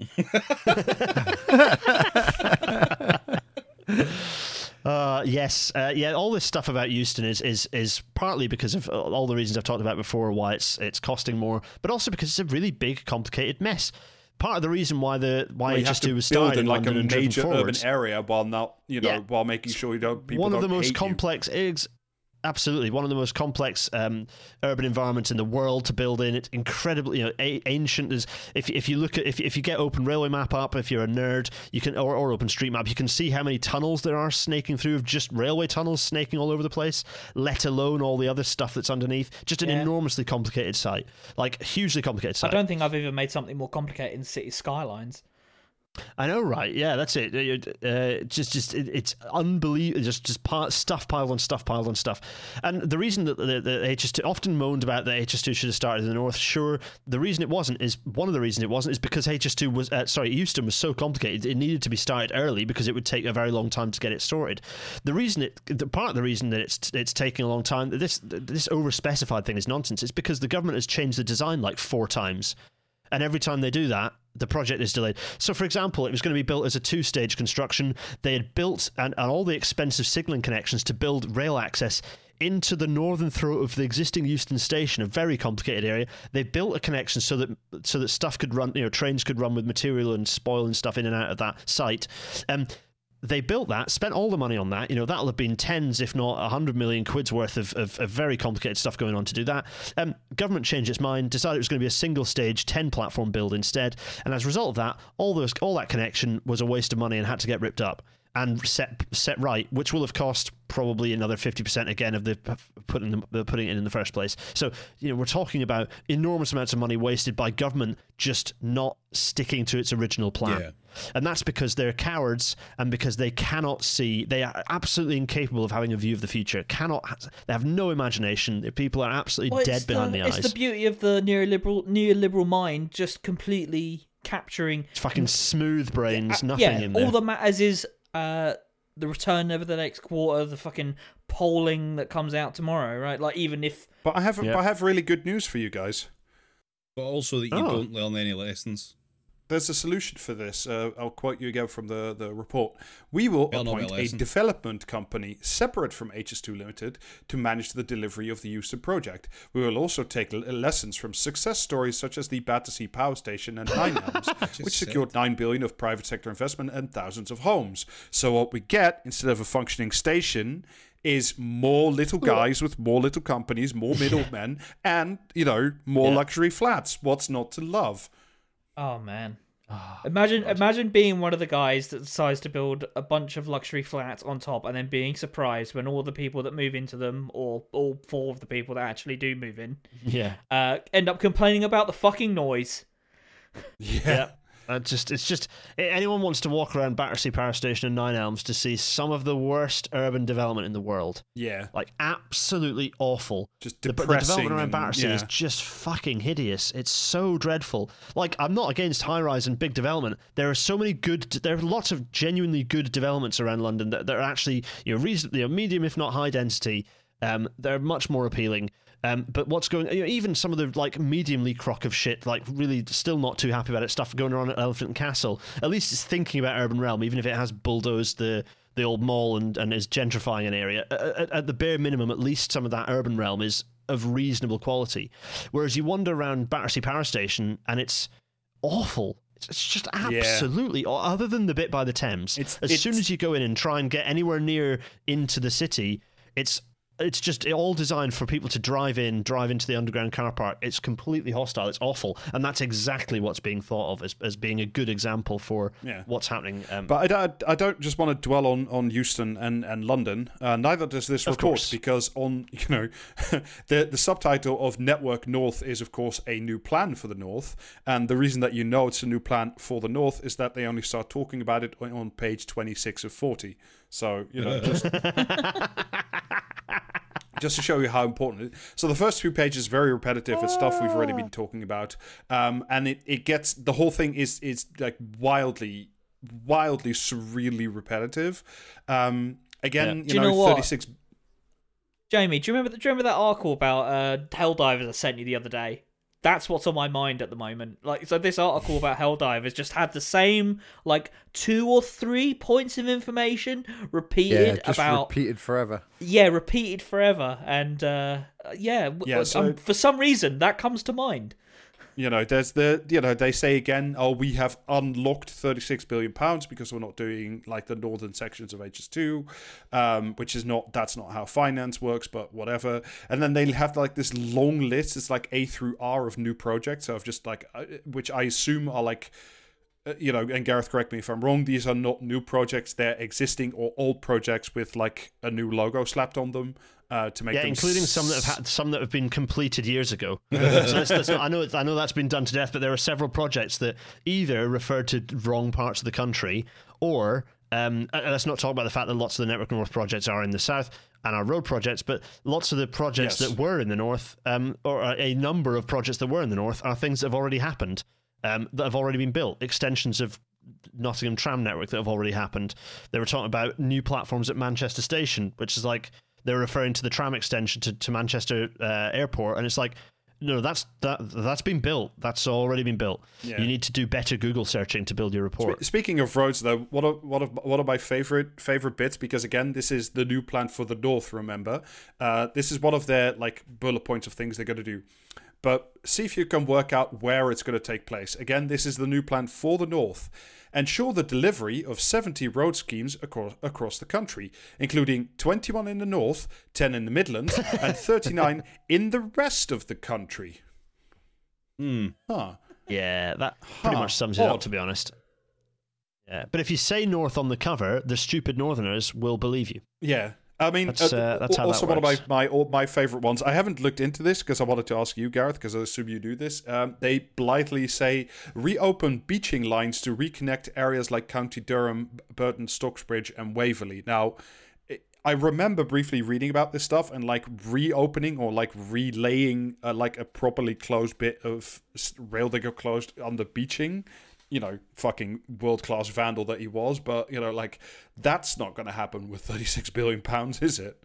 Uh, yes, uh, yeah. All this stuff about Euston is is is partly because of all the reasons I've talked about before, why it's it's costing more, but also because it's a really big, complicated mess. Part of the reason why the why Well, you H have S two to was build started in in like a London and driven major urban forwards. area while not, you know, Yeah. while making sure you don't people One of the don't most hate you. complex. Ex- absolutely one of the most complex um, urban environments in the world to build in. It's incredibly, you know, a- ancient. There's, if if you look at if if you get Open Railway Map up, if you're a nerd, you can or, or Open Street Map, you can see how many tunnels there are snaking through, of just railway tunnels snaking all over the place. Let alone all the other stuff that's underneath. Just an Yeah. enormously complicated site, like hugely complicated I site. don't think I've even made something more complicated in city skylines. I know, right? Yeah, that's it. Uh, just, just it, it's unbelievable. Just, just part, stuff piled on stuff piled on stuff. And the reason that the, the H S two often moaned about that H S two should have started in the north. Sure, the reason it wasn't is one of the reasons it wasn't is because H S two was uh, sorry, Euston was so complicated. It needed to be started early because it would take a very long time to get it sorted. The reason it, the part of the reason that it's it's taking a long time, this this overspecified thing is nonsense. It's because the government has changed the design like four times. And every time they do that, the project is delayed. So, for example, it was going to be built as a two-stage construction. They had built and, and all the expensive signalling connections to build rail access into the northern throat of the existing Euston station, a very complicated area. They built a connection so that so that stuff could run, you know, trains could run with material and spoil and stuff in and out of that site. Um, They built that, spent all the money on that. You know, that'll have been tens, if not a hundred million quid's worth of, of, of very complicated stuff going on to do that. Um, government changed its mind, decided it was going to be a single stage, ten platform build instead. And as a result of that, all those all that connection was a waste of money and had to get ripped up and set set right, which will have cost probably another fifty percent again of the putting them the putting it in in the first place. So, you know, we're talking about enormous amounts of money wasted by government just not sticking to its original plan. Yeah. And that's because they're cowards and because they cannot see, they are absolutely incapable of having a view of the future. Cannot, they have no imagination. The people are absolutely Well, dead it's behind the, the it's eyes. the beauty of the neoliberal neoliberal mind, just completely capturing It's fucking smooth brains, Uh, nothing yeah, in there. all that matters is uh, the return over the next quarter, the fucking polling that comes out tomorrow, right? Like, even if But I have Yeah. but I have really good news for you guys. But also that you Oh. don't learn any lessons. There's a solution for this. Uh, I'll quote you again from the, the report. We will Well, not appoint my a lesson. development company separate from H S two Limited to manage the delivery of the Euston project. We will also take l- lessons from success stories such as the Battersea Power Station and Nine Elms, which said. secured nine billion dollars of private sector investment and thousands of homes. So what we get, instead of a functioning station, is more little guys with more little companies, more middlemen, and, you know, more Yeah. luxury flats. What's not to love? oh man. Imagine, imagine being one of the guys that decides to build a bunch of luxury flats on top, and then being surprised when all the people that move into them, or all four of the people that actually do move in, yeah. uh, end up complaining about the fucking noise. Yeah. Uh, just it's just anyone wants to walk around Battersea Power Station and Nine Elms to see some of the worst urban development in the world. Yeah. Like absolutely awful. Just The, depressing. the development around and- Battersea yeah. is just fucking hideous. It's so dreadful. Like, I'm not against high rise and big development. There are so many good. There are lots of genuinely good developments around London that, that are actually, you know, reasonably, you know, medium if not high density. Um, they're much more appealing. Um, but what's going, you know, even some of the like mediumly crock of shit, like really still not too happy about it, stuff going on at Elephant and Castle. At least it's thinking about urban realm, even if it has bulldozed the the old mall and, and is gentrifying an area. At, at the bare minimum, at least some of that urban realm is of reasonable quality. Whereas you wander around Battersea Power Station and it's awful. It's it's just absolutely, other than the bit by the Thames. It's- as it's- soon as you go in and try and get anywhere near into the city, it's it's just all designed for people to drive in, drive into the underground car park. It's completely hostile. It's awful, and that's exactly what's being thought of as, as being a good example for Yeah. what's happening. Um, But I don't, I don't just want to dwell on, on Euston and, and London. Uh, neither does this Of report, course. because on you know the the subtitle of Network North is of course a new plan for the North, and the reason that you know it's a new plan for the North is that they only start talking about it on, on page twenty-six of forty. So you know just. Just to show you how important it is. So the first few pages very repetitive. It's stuff we've already been talking about. Um, and it, it gets, the whole thing is is like wildly, wildly, surreally repetitive. Um, again, Yeah. you Do you know, know what? thirty-six... Jamie, do you remember? Do you remember that article about uh, Helldivers I sent you the other day? That's what's on my mind at the moment. Like, so this article about Helldivers just had the same like two or three points of information repeated Yeah, just about repeated forever. yeah, repeated forever, and uh, yeah, w- Yeah, so- um, for some reason that comes to mind. You know, there's the, you know, they say again, oh, we have unlocked thirty-six billion pounds because we're not doing like the northern sections of H S two, um, which is not, that's not how finance works, but whatever. And then they have like this long list. It's like A through R of new projects. So of just like, uh, which I assume are like, uh, you know, and Gareth, correct me if I'm wrong, these are not new projects. They're existing or old projects with like a new logo slapped on them. Uh, to make yeah, them including s- some that have had, some that have been completed years ago. so that's, that's not, I know, I know that's been done to death, but there are several projects that either refer to wrong parts of the country, or um, and let's not talk about the fact that lots of the Network North projects are in the south and are road projects, but lots of the projects Yes. that were in the north, um, or a number of projects that were in the north, are things that have already happened, um, that have already been built, extensions of Nottingham tram network that have already happened. They were talking about new platforms at Manchester Station, which is like, they're referring to the tram extension to, to Manchester uh, Airport, and it's like, no, that's that that's been built. That's already been built. Yeah. You need to do better Google searching to build your report. Spe- Speaking of roads, though, what are what are one of my favorite favorite bits? Because again, this is the new plan for the north. Remember, uh, this is one of their like bullet points of things they're going to do. But see if you can work out where it's going to take place. Again, this is the new plan for the north. Ensure the delivery of seventy road schemes across, across the country, including twenty-one in the north, ten in the Midlands, and thirty-nine in the rest of the country. Hmm. Huh. Yeah, that pretty Huh. much sums it up, Odd. to be honest. Yeah, but if you say north on the cover, the stupid northerners will believe you. Yeah. I mean, That's, uh, uh, that's how also that one of my, works. my all- my favorite ones. I haven't looked into this because I wanted to ask you, Gareth, because I assume you do this. Um, they blithely say reopen beaching lines to reconnect areas like County Durham, Burton, Stocksbridge, and Waverley. Now, it- I remember briefly reading about this stuff and like reopening or like relaying uh, like a properly closed bit of s- rail that got closed on the beaching. You know, fucking world-class vandal that he was, but, you know, like, that's not going to happen with thirty-six billion pounds, is it?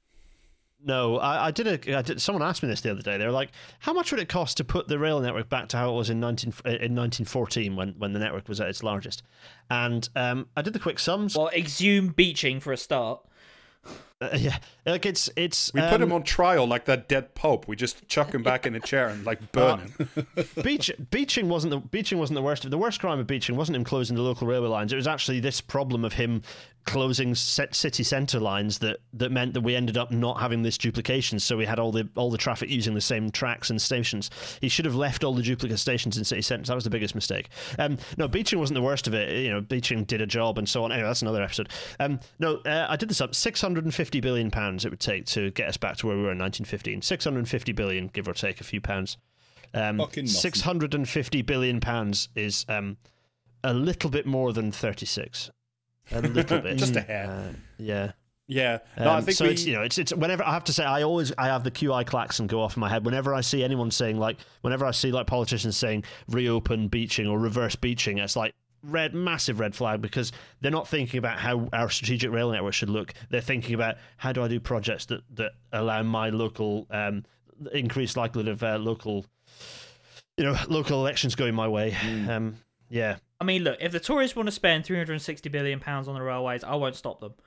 No, I, I did a. I did, someone asked me this the other day. They were like, "How much would it cost to put the rail network back to how it was in nineteen in nineteen fourteen when when the network was at its largest?" And um, I did the quick sums. Well, exhume beaching for a start. Uh, yeah, like it's it's. We um, put him on trial like that dead pope. We just chuck him back in a chair and, like, burn him. Beach, beaching wasn't the beaching wasn't the worst. The worst crime of beaching wasn't him closing the local railway lines. It was actually this problem of him closing set city centre lines that, that meant that we ended up not having this duplication. So we had all the all the traffic using the same tracks and stations. He should have left all the duplicate stations in city centres. That was the biggest mistake. Um, no, beaching wasn't the worst of it. You know, beaching did a job and so on. Anyway, that's another episode. Um, no, uh, I did this up. six hundred fifty billion pounds it would take to get us back to where we were in nineteen fifteen. six hundred fifty billion, give or take a few pounds. Um, Fucking nothing. six hundred fifty billion pounds is um, a little bit more than thirty-six. A little bit, Just a hair. Uh, yeah. Yeah. Um, No, I think so we... it's you know it's it's whenever I have to say I always I have the Q I klaxon go off in my head whenever I see anyone saying like whenever I see like politicians saying reopen beaching or reverse beaching, it's like red massive red flag, because they're not thinking about how our strategic rail network should look. They're thinking about how do I do projects that that allow my local um increased likelihood of uh, local you know local elections going my way. Um yeah. I mean, look, if the Tories want to spend three hundred sixty billion pounds on the railways, I won't stop them.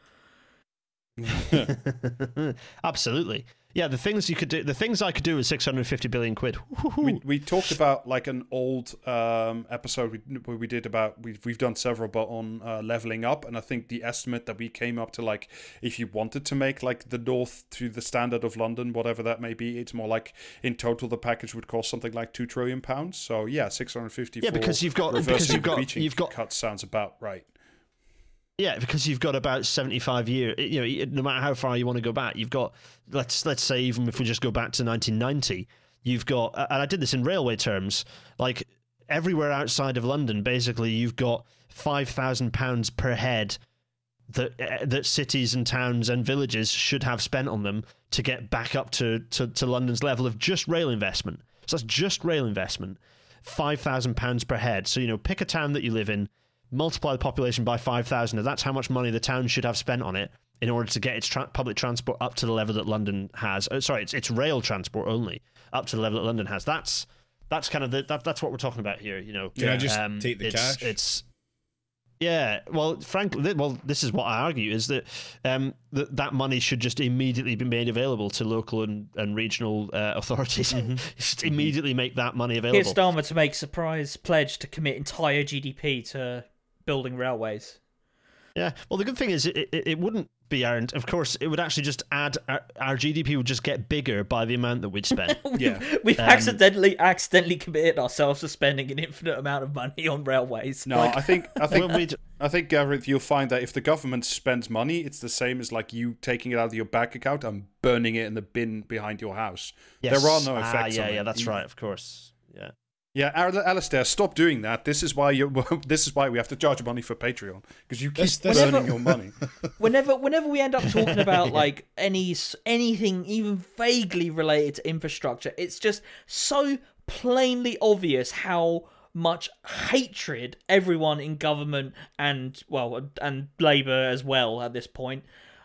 Absolutely. Yeah, the things you could do, the things I could do with six hundred fifty billion quid. we we talked about like an old um, episode we, where we did about we've we've done several, but on uh, leveling up, and I think the estimate that we came up to, like, if you wanted to make like the north to the standard of London, whatever that may be, it's more like in total the package would cost something like two trillion pounds. So yeah, six hundred fifty. Yeah, for because you've got- reversing because you've the got- beaching you've got- cuts sounds about right. Yeah, because you've got about seventy-five years. You know, no matter how far you want to go back, you've got let's let's say even if we just go back to nineteen ninety, you've got, and I did this in railway terms, like everywhere outside of London, basically you've got five thousand pounds per head that uh, that cities and towns and villages should have spent on them to get back up to to, to London's level of just rail investment. So that's just rail investment, five thousand pounds per head. So you know, pick a town that you live in. Multiply the population by five thousand, and that's how much money the town should have spent on it in order to get its tra- public transport up to the level that London has. Oh, sorry, it's, it's rail transport only up to the level that London has. That's that's kind of the, that, that's what we're talking about here. You know, Can I just Um, take the it's, cash? It's Yeah, well, frankly, well, this is what I argue is that um, that that money should just immediately be made available to local and, and regional uh, authorities. Mm-hmm. Just immediately make that money available. Here's Starmer to make surprise pledge to commit entire G D P to building railways. Yeah, well, the good thing is it, it, it wouldn't be earned. Of course, it would actually just add, our, our G D P would just get bigger by the amount that we'd spend. we've, Yeah. We've Um, accidentally accidentally committed ourselves to spending an infinite amount of money on railways. No, Like, I think I think When we'd- I think Gareth, you'll find that if the government spends money, it's the same as like you taking it out of your bank account and burning it in the bin behind your house. Yes. There are no Ah, effects. yeah, on yeah, it. that's You- right, of course. Yeah. Yeah, Al- Alistair, stop doing that. This is why you. This is why we have to charge money for Patreon because you keep This- this- burning Whenever- your money. whenever whenever we end up talking about like any s- anything even vaguely related to infrastructure, it's just so plainly obvious how much hatred everyone in government and well and Labour as well at this point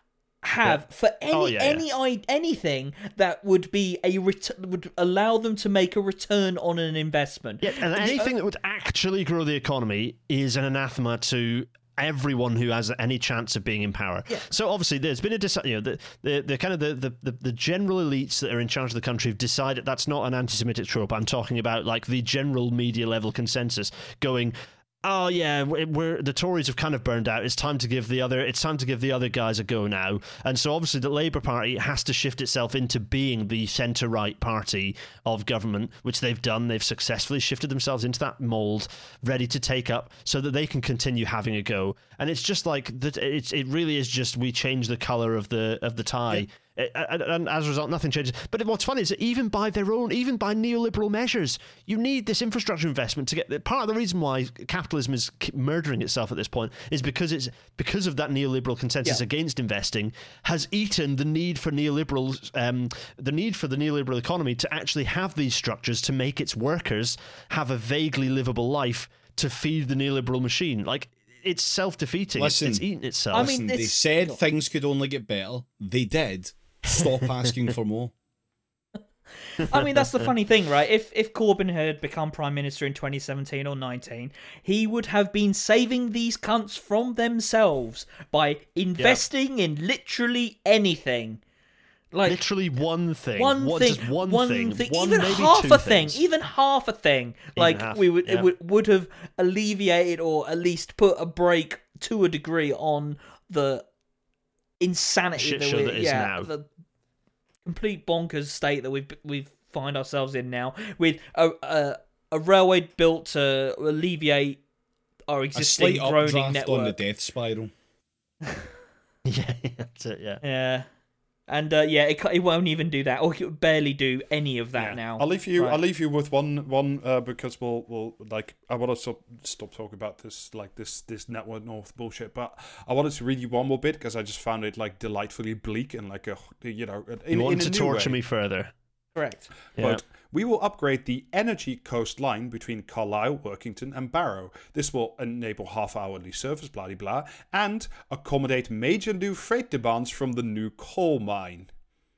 have Yeah. for any Oh, yeah, any i anything that would be a ret- would allow them to make a return on an investment. Yeah, and The- anything that would actually grow the economy is an anathema to everyone who has any chance of being in power. Yeah. So obviously, there's been a dis- you know the the, the kind of the, the, the, the general elites that are in charge of the country have decided that's not an anti-Semitic trope. I'm talking about like the general media level consensus going, oh yeah, we- we're the Tories have kind of burned out. It's time to give the other. It's time to give the other guys a go now. And so obviously the Labour Party has to shift itself into being the centre-right party of government, which they've done. They've successfully shifted themselves into that mould, ready to take up, so that they can continue having a go. And it's just like that. It's it really is just we change the colour of the of the tie. It- and and as a result, nothing changes. But what's funny is that even by their own, even by neoliberal measures, you need this infrastructure investment to get. Part of the reason why capitalism is k- murdering itself at this point is because it's because of that neoliberal consensus Yeah. against investing has eaten the need for neoliberals, um, the need for the neoliberal economy to actually have these structures to make its workers have a vaguely livable life to feed the neoliberal machine. Like it's self-defeating. It's, Listen, it's eaten itself. I mean, Listen, they it's- said things could only get better. They did. Stop asking for more. I mean, that's the funny thing, right? If if Corbyn had become prime minister in twenty seventeen or nineteen, he would have been saving these cunts from themselves by investing in literally anything. Like literally one thing, one One- thing, just one, thing, one, even maybe half two a thing, things. even half a thing. Like half, we would, yeah. it would would have alleviated or at least put a break to a degree on the insanity Shit that show we, that is yeah, now. the complete bonkers state that we've we find ourselves in now, with a a, a railway built to alleviate our A existing slight groaning updraft network. on the death spiral. Yeah, that's it. Yeah. Yeah. And uh, yeah, it, ca- it won't even do that, or it would barely do any of that Yeah. now. I'll leave you. Right. I'll leave you with one. One uh, because we'll. We'll like. I want to stop. Stop talking about this. Like this. This Network North bullshit. But I wanted to read you one more bit because I just found it like delightfully bleak and like a. You know. In, You want in a to new torture way. me further? Correct. Yeah. Quote, we will upgrade the energy coast line between Carlisle, Workington and Barrow. This will enable half-hourly service, blah, blah, blah, and accommodate major new freight demands from the new coal mine.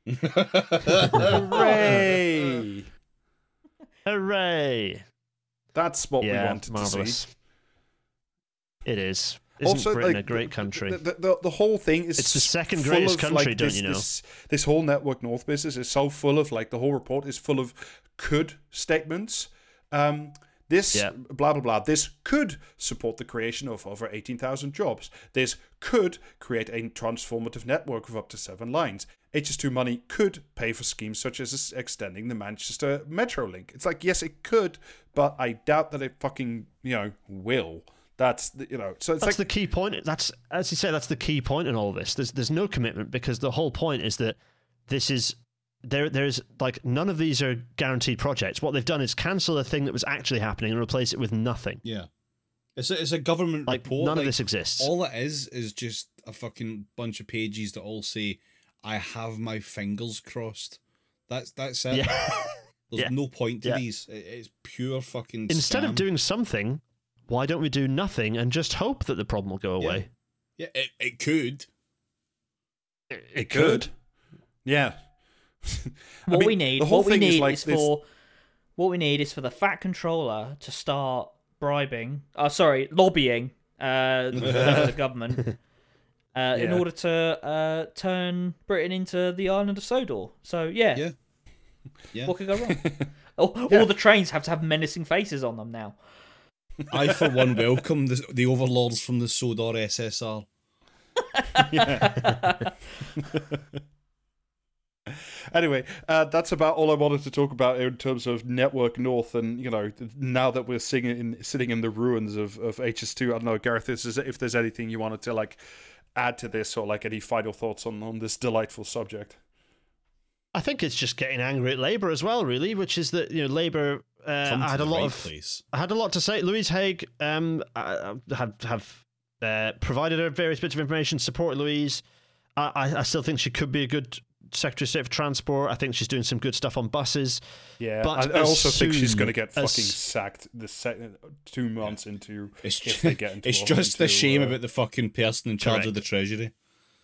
Hooray! Hooray! That's what we Yeah, wanted to marvelous. see. It is. Isn't Also, Britain like, a great the- country? The, the, the, the whole thing is It's the second full greatest of, country, like, don't this, you know? This, this whole Network North business is so full of, like, the whole report is full of could statements. Um, this, Yeah. blah, blah, blah, this could support the creation of over eighteen thousand jobs. This could create a transformative network of up to seven lines. H S two money could pay for schemes such as extending the Manchester Metro link. It's like, yes, it could, but I doubt that it fucking, you know, will. That's, the, you know, so it's That's like... the key point. That's as you say. That's the key point in all of this. There's there's no commitment because the whole point is that this is there. There's like none of these are guaranteed projects. What they've done is cancel a thing that was actually happening and replace it with nothing. Yeah. It's a, it's a government Like report. none like, of this exists. All it is is just a fucking bunch of pages that all say, "I have my fingers crossed." That's that's it. Yeah. There's Yeah. no point to Yeah. these. It, it's pure fucking. Instead of scam. doing something, why don't we do nothing and just hope that the problem will go away? yeah, it, it could. It, It could. Yeah. I What mean, we need, the whole what we thing need is, like this- for what we need is for the Fat Controller to start bribing. Uh, sorry, lobbying uh, the, the government, uh, Yeah. in order to uh, turn Britain into the island of Sodor. So yeah, Yeah. Yeah. what could go wrong? all, Yeah. all the trains have to have menacing faces on them now. I, for one, welcome the, the overlords from the Sodor S S R. Anyway, uh, that's about all I wanted to talk about in terms of Network North, and you know, now that we're sitting in sitting in the ruins of, of H S two, I don't know, Gareth, is, is, if there's anything you wanted to like add to this, or like any final thoughts on, on this delightful subject. I think it's just getting angry at Labour as well, really, which is that, you know, Labour uh, Come to had a the lot right of place. I had a lot to say. Louise Haig um, uh, have have uh, provided her various bits of information, supported Louise. I, I, I still think she could be a good Secretary of State for Transport. I think she's doing some good stuff on buses. Yeah, But I, I as also think she's soon going to get fucking as- sacked the sec- two months into It's, if ju- they get into it's a- just the into, shame uh, about the fucking person in charge Correct. of the Treasury.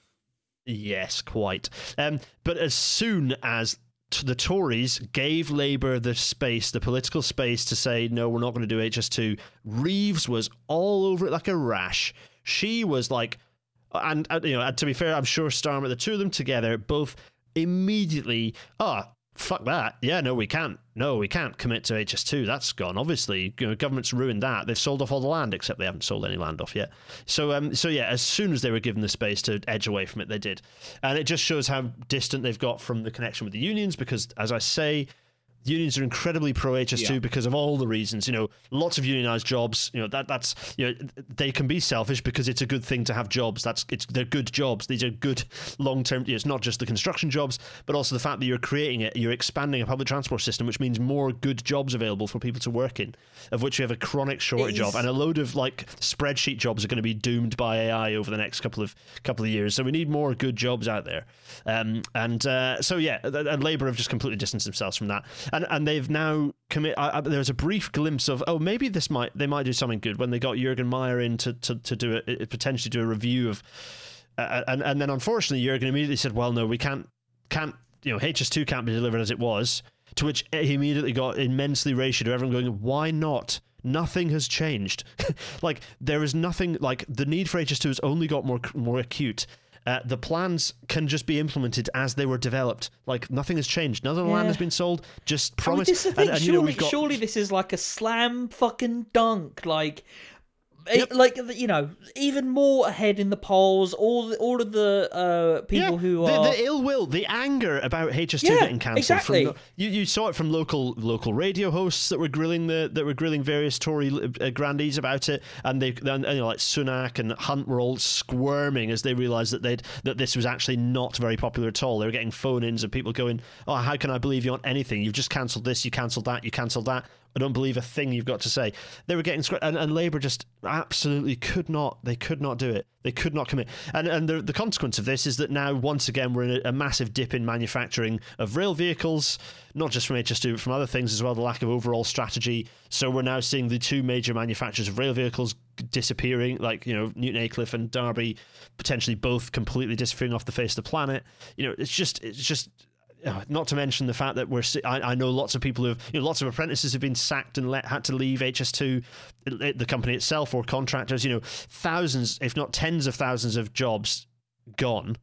Yes, quite. Um, but as soon as t- the Tories gave Labour the space, the political space to say, no, we're not going to do H S two, Reeves was all over it like a rash. She was like, and, and you know, and to be fair, I'm sure Starmer, the two of them together, both immediately, ah, fuck that. Yeah, no, we can't. No, we can't commit to H S two. That's gone. Obviously, you know, government's ruined that. They've sold off all the land, except they haven't sold any land off yet. So, um, so yeah, as soon as they were given the space to edge away from it, they did. And it just shows how distant they've got from the connection with the unions, because, as I say, unions are incredibly pro H S two Yeah. because of all the reasons. You know, lots of unionized jobs. You know, that that's you know, they can be selfish because it's a good thing to have jobs. That's it's they're good jobs. These are good long term. It's not just the construction jobs, but also the fact that you're creating it. You're expanding a public transport system, which means more good jobs available for people to work in, of which we have a chronic shortage It of, is- and a load of like spreadsheet jobs are going to be doomed by A I over the next couple of couple of years. So we need more good jobs out there. Um, and uh, so yeah, and Labour have just completely distanced themselves from that, and and they've now commit. I, I, there was a brief glimpse of, oh, maybe this might they might do something good when they got Jürgen Meyer in to to, to do a, potentially do a review of, uh, and and then unfortunately Jürgen immediately said, well, no, we can't can't you know H S two can't be delivered as it was. To which he immediately got immensely ratioed to everyone going, why not? Nothing has changed. Like there is nothing. Like the need for H S two has only got more more acute. Uh, the plans can just be implemented as they were developed. Like nothing has changed. None of the land Yeah. has been sold. Just I mean, promise. this is the and, thing. and, you surely, know, we've got surely this is like a slam fucking dunk. Like, Yep. it, like you know, even more ahead in the polls. All the, all of the uh, people yeah, who the, are the ill will, the anger about H S two Yeah, getting cancelled. exactly. From, you you saw it from local local radio hosts that were grilling the that were grilling various Tory uh, grandees about it, and they and, you know like Sunak and Hunt were all squirming as they realised that they'd that this was actually not very popular at all. They were getting phone-ins of people going, "Oh, how can I believe you on anything? You've just cancelled this, you cancelled that, you cancelled that." I don't believe a thing you've got to say. They were getting scr- and, and Labour just absolutely could not. They could not do it. They could not commit. And and the the consequence of this is that now once again we're in a, a massive dip in manufacturing of rail vehicles, not just from H S two but from other things as well. The lack of overall strategy. So we're now seeing the two major manufacturers of rail vehicles disappearing, like you know Newton Aycliffe and Derby, potentially both completely disappearing off the face of the planet. You know, it's just it's just. Uh, not to mention the fact that we're. I, I know lots of people who have, you know, lots of apprentices have been sacked and let, had to leave H S two, the company itself, or contractors. You know, thousands, if not tens of thousands, of jobs gone.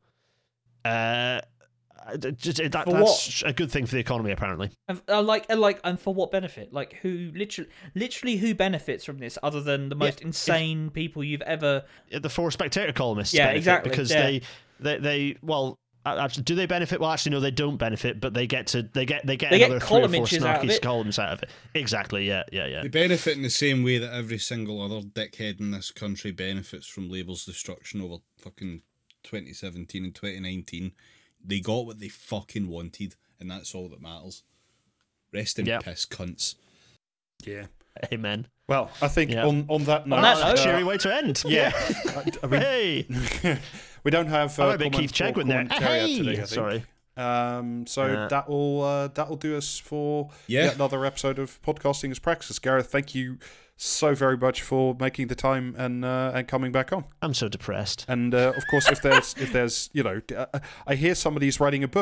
Uh, just, that, For that's a good thing for the economy, apparently. And, uh, like, and like, and for what benefit? Like, who literally, literally, who benefits from this other than the most Yeah, insane people you've ever? The four Spectator columnists, Yeah, benefit exactly, because yeah. they, they, they, well. Actually, do they benefit? Well, actually, no, they don't benefit, but they get to they get they get They get another three or column four inches out of snarky it. columns out of it. Exactly. Yeah. Yeah. Yeah. They benefit in the same way that every single other dickhead in this country benefits from Labour's destruction over fucking twenty seventeen and twenty nineteen. They got what they fucking wanted, and that's all that matters. Rest in Yep. piss, cunts. Yeah. Amen. Well, I think Yeah. on, on that note, On that note- That's a uh, cheery way to end. yeah, I, I mean, Hey, we don't have I'm uh, a bit comment Keith or Chegwin there. commentary Hey, today, I think. sorry. Um, so Yeah. that'll uh, that'll do us for Yeah. yet another episode of Podcasting as Praxis. Gareth, thank you so very much for making the time and uh, and coming back on. I'm so depressed. And uh, of course, if there's if there's you know, uh, I hear somebody's writing a book.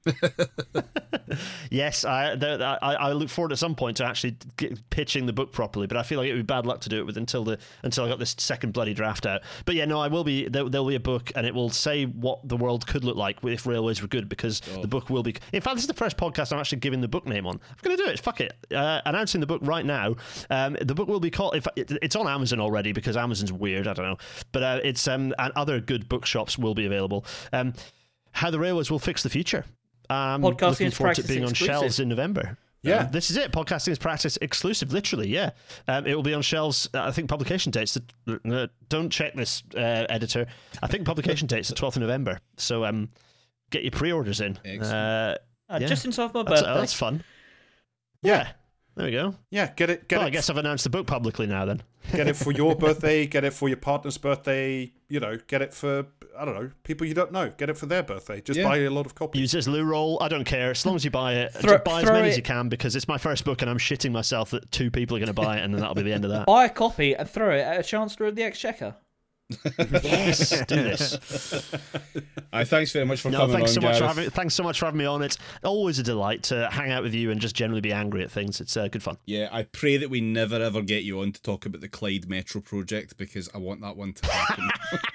Yes, I, the, I I look forward at some point to actually get, pitching the book properly, but I feel like it would be bad luck to do it with until the until I got this second bloody draft out. But yeah, no, I will be. There, there'll be a book, and it will say what the world could look like if railways were good, because oh. the book will be. In fact, this is the first podcast I'm actually giving the book name on. I'm going to do it. Fuck it. Uh, announcing the book right now. Um, the book will be called. If it, it's on Amazon already, because Amazon's weird. I don't know, but uh, it's um and other good bookshops will be available. Um, How the Railways Will Fix the Future. Um, Podcasting looking is forward to it practice being exclusive. on shelves in November. Yeah. Um, this is it. Podcasting is practice exclusive, literally, yeah. Um, it will be on shelves, uh, I think publication dates, the, uh, don't check this, uh, editor. I think publication date's the twelfth of November. So um, get your pre-orders in. Uh, Uh, yeah. Just in time for my that's, birthday. uh, that's fun. Yeah. There we go. Yeah, get it. Get Well, it. I guess I've announced the book publicly now then. Get it for your birthday. Get it for your partner's birthday. You know, get it for, I don't know, people you don't know. Get it for their birthday. Just Yeah. buy a lot of copies. Use this loo roll. I don't care. As long as you buy it, Throw- just buy as throw many it- as you can, because it's my first book and I'm shitting myself that two people are going to buy it, and then that'll be the end of that. Buy a copy and throw it at a Chancellor of the Exchequer. Yes, do this. I thanks very much for No, coming thanks on, so much for Gareth. having. Thanks so much for having me on. It's always a delight to hang out with you and just generally be angry at things. It's uh, good fun. Yeah, I pray that we never ever get you on to talk about the Clyde Metro project, because I want that one to happen.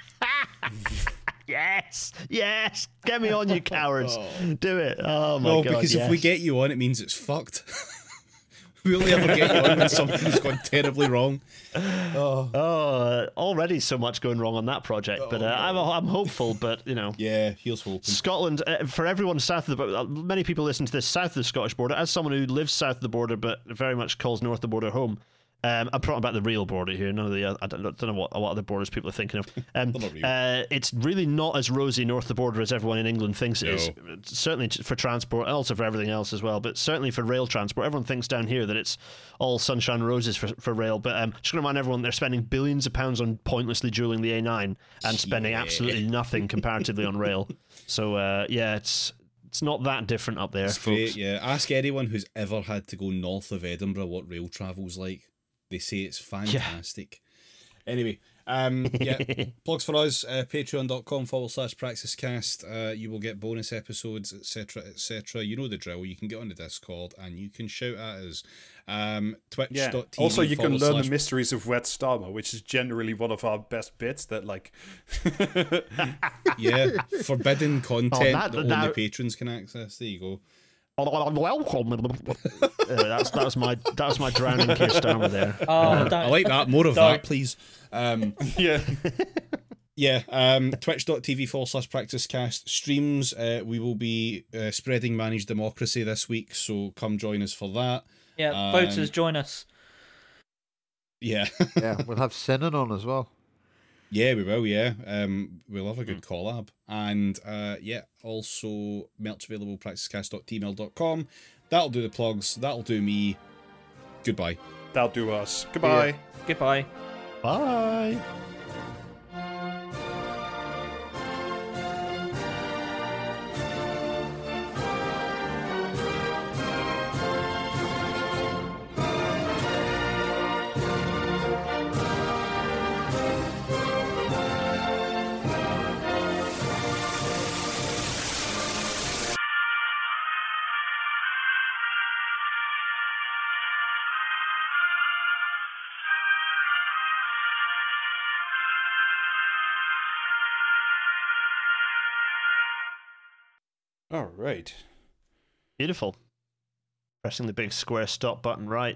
Yes, yes, get me on, you cowards. Do it. Oh my no, god. because yes. if we get you on, it means it's fucked. We only ever get you on when something's gone terribly wrong. Oh, oh, already so much going wrong on that project, but uh, I'm I'm hopeful. But you know. yeah, here's hoping. Scotland, uh, for everyone south of the border, many people listen to this south of the Scottish border. As someone who lives south of the border but very much calls north of the border home, um, I'm talking about the real border here, none of the other, I don't, don't know what, what other borders people are thinking of. Um, They're not real. uh, it's really not as rosy north of the border as everyone in England thinks it is. No. Certainly t- for transport, and also for everything else as well, but certainly for rail transport. Everyone thinks down here that it's all sunshine and roses for, for rail, but um, just going to remind everyone they're spending billions of pounds on pointlessly dueling the A nine and spending Yeah. absolutely nothing comparatively on rail. So uh, yeah, it's it's not that different up there, It's folks. great, yeah. Ask anyone who's ever had to go north of Edinburgh what rail travel's like. They say it's fantastic. Anyway, um, yeah, plugs for us, uh, patreon.com forward slash praxiscast. Uh, you will get bonus episodes, et cetera, et cetera. You know the drill. You can get on the Discord and you can shout at us. Um, Twitch Yeah. dot T V Also, you can forward learn slash the mysteries of Wet Starmer, which is generally one of our best bits. That like, Yeah, forbidden content Oh, that- that only that- patrons can access. There you go. Welcome. uh, that's that was my that was my drowning Keir Starmer there. Oh, don't. I like that. More of Don't. that, please. Um, yeah, Yeah, um, twitch.tv forward slash practicecast streams. Uh, we will be uh, spreading Managed Democracy this week, so come join us for that. Yeah, Um, voters, join us. Yeah, Yeah, we'll have Sinan on as well. yeah, we will. Yeah, um, we'll have a good collab, and uh, yeah, also merch available practicecast dot t mail dot com. That'll do the plugs. That'll do me. Goodbye. that'll do us. Goodbye. Goodbye. Bye. All right. Beautiful. Pressing the big square stop button right.